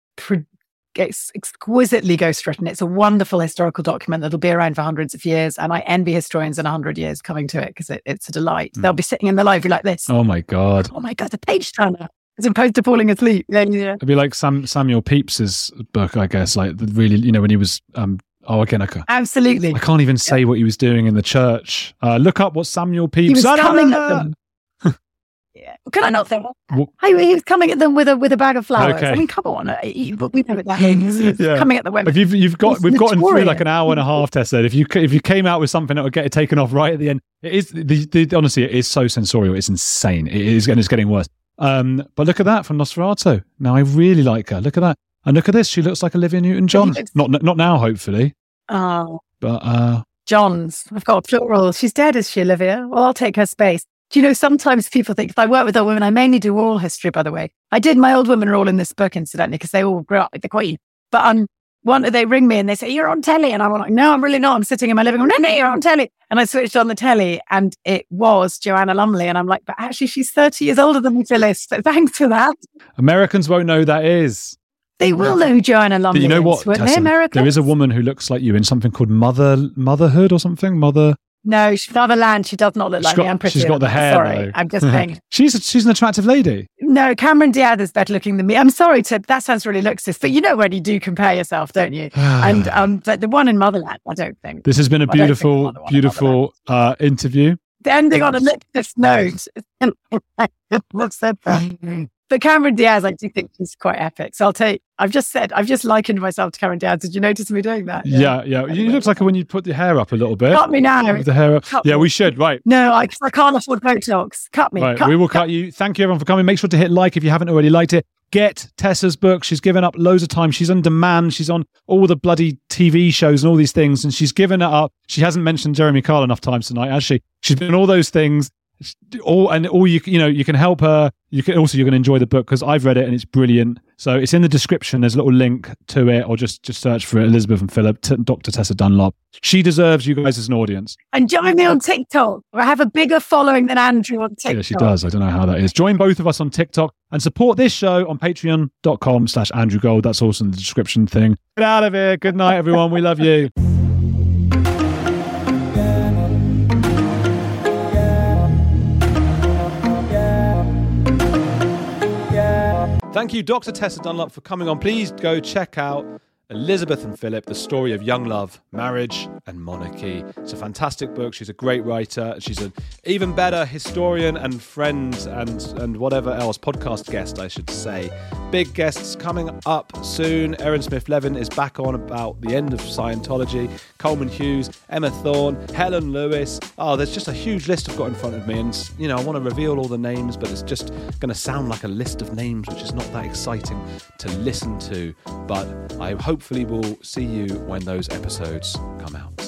exquisitely ghost written. It's a wonderful historical document that'll be around for hundreds of years, and I envy historians in 100 years coming to it because it's a delight. They'll be sitting in the library like this. Oh my god, the page turner, as opposed to falling asleep. Yeah. It'd be like Samuel Pepys's book, I guess, like really, when he was absolutely. I can't even say what he was doing in the church. Look up what Samuel Pepys. He was coming at them. Yeah. Can I not say that? He was coming at them with a bag of flowers. Okay. I mean, come on. We know what that means. Coming at the women. If we've gotten through like an hour and a half, Tessa. If you came out with something that would get it taken off right at the end, it is honestly, it is so sensorial. It's insane. It is, and it's getting worse. But look at that from Nosferatu. Now I really like her. Look at that, and look at this. She looks like Olivia Newton-John. Not now, hopefully. Oh, but Johns. I've got plural. She's dead, is she, Olivia? Well, I'll take her space. Do you know, sometimes people think, if I work with old women, I mainly do oral history, by the way. I did, my old women are all in this book, incidentally, because they all grew up with the Queen. But they ring me and they say, you're on telly. And I'm like, no, I'm really not. I'm sitting in my living room. No, you're on telly. And I switched on the telly and it was Joanna Lumley. And I'm like, but actually, she's 30 years older than me, Phyllis. So thanks for that. Americans won't know who that is. They will know who Joanna Lumley is. But you know what, Tessa, Americans? There is a woman who looks like you in something called Motherhood or something. No, she's Motherland. She does not look like me. I'm pretty. She's got the hair. Sorry, though. I'm just saying. She's an attractive lady. No, Cameron Diaz is better looking than me. I'm sorry, that sounds really luxus, but you know when you do compare yourself, don't you? And but the one in Motherland, I don't think. This has been a beautiful interview. The ending on a lipless note. What's that? But Cameron Diaz, I do think she's quite epic. So I've just likened myself to Cameron Diaz. Did you notice me doing that? Yeah. You look like when you put the hair up a little bit. Cut me now. With the hair up. Cut me. We should. Right. No, I can't afford Botox. Cut me. Right. We will cut you. Thank you, everyone, for coming. Make sure to hit like if you haven't already liked it. Get Tessa's book. She's given up loads of time. She's on demand. She's on all the bloody TV shows and all these things, and she's given it up. She hasn't mentioned Jeremy Kyle enough times tonight, has she? She's been all those things. All you can help her. You're going to enjoy the book because I've read it and it's brilliant. So it's in the description. There's a little link to it, or just search for Elizabeth and Philip, Dr. Tessa Dunlop. She deserves you guys as an audience. And join me on TikTok. I have a bigger following than Andrew on TikTok. Yeah, she does. I don't know how that is. Join both of us on TikTok and support this show on patreon.com/Andrew Gold. That's also in the description thing. Get out of here. Good night, everyone. We love you. Thank you, Dr. Tessa Dunlop, for coming on. Please go check out Elizabeth and Philip, the story of young love, marriage and monarchy. It's a fantastic book. She's a great writer. She's an even better historian and friend and whatever else, podcast guest, I should say. Big guests coming up soon. Erin Smith-Levin is back on about the end of Scientology. Coleman Hughes, Emma Thorne, Helen Lewis. Oh, there's just a huge list I've got in front of me. And, I want to reveal all the names, but it's just going to sound like a list of names, which is not that exciting to listen to. But I hopefully will see you when those episodes come out.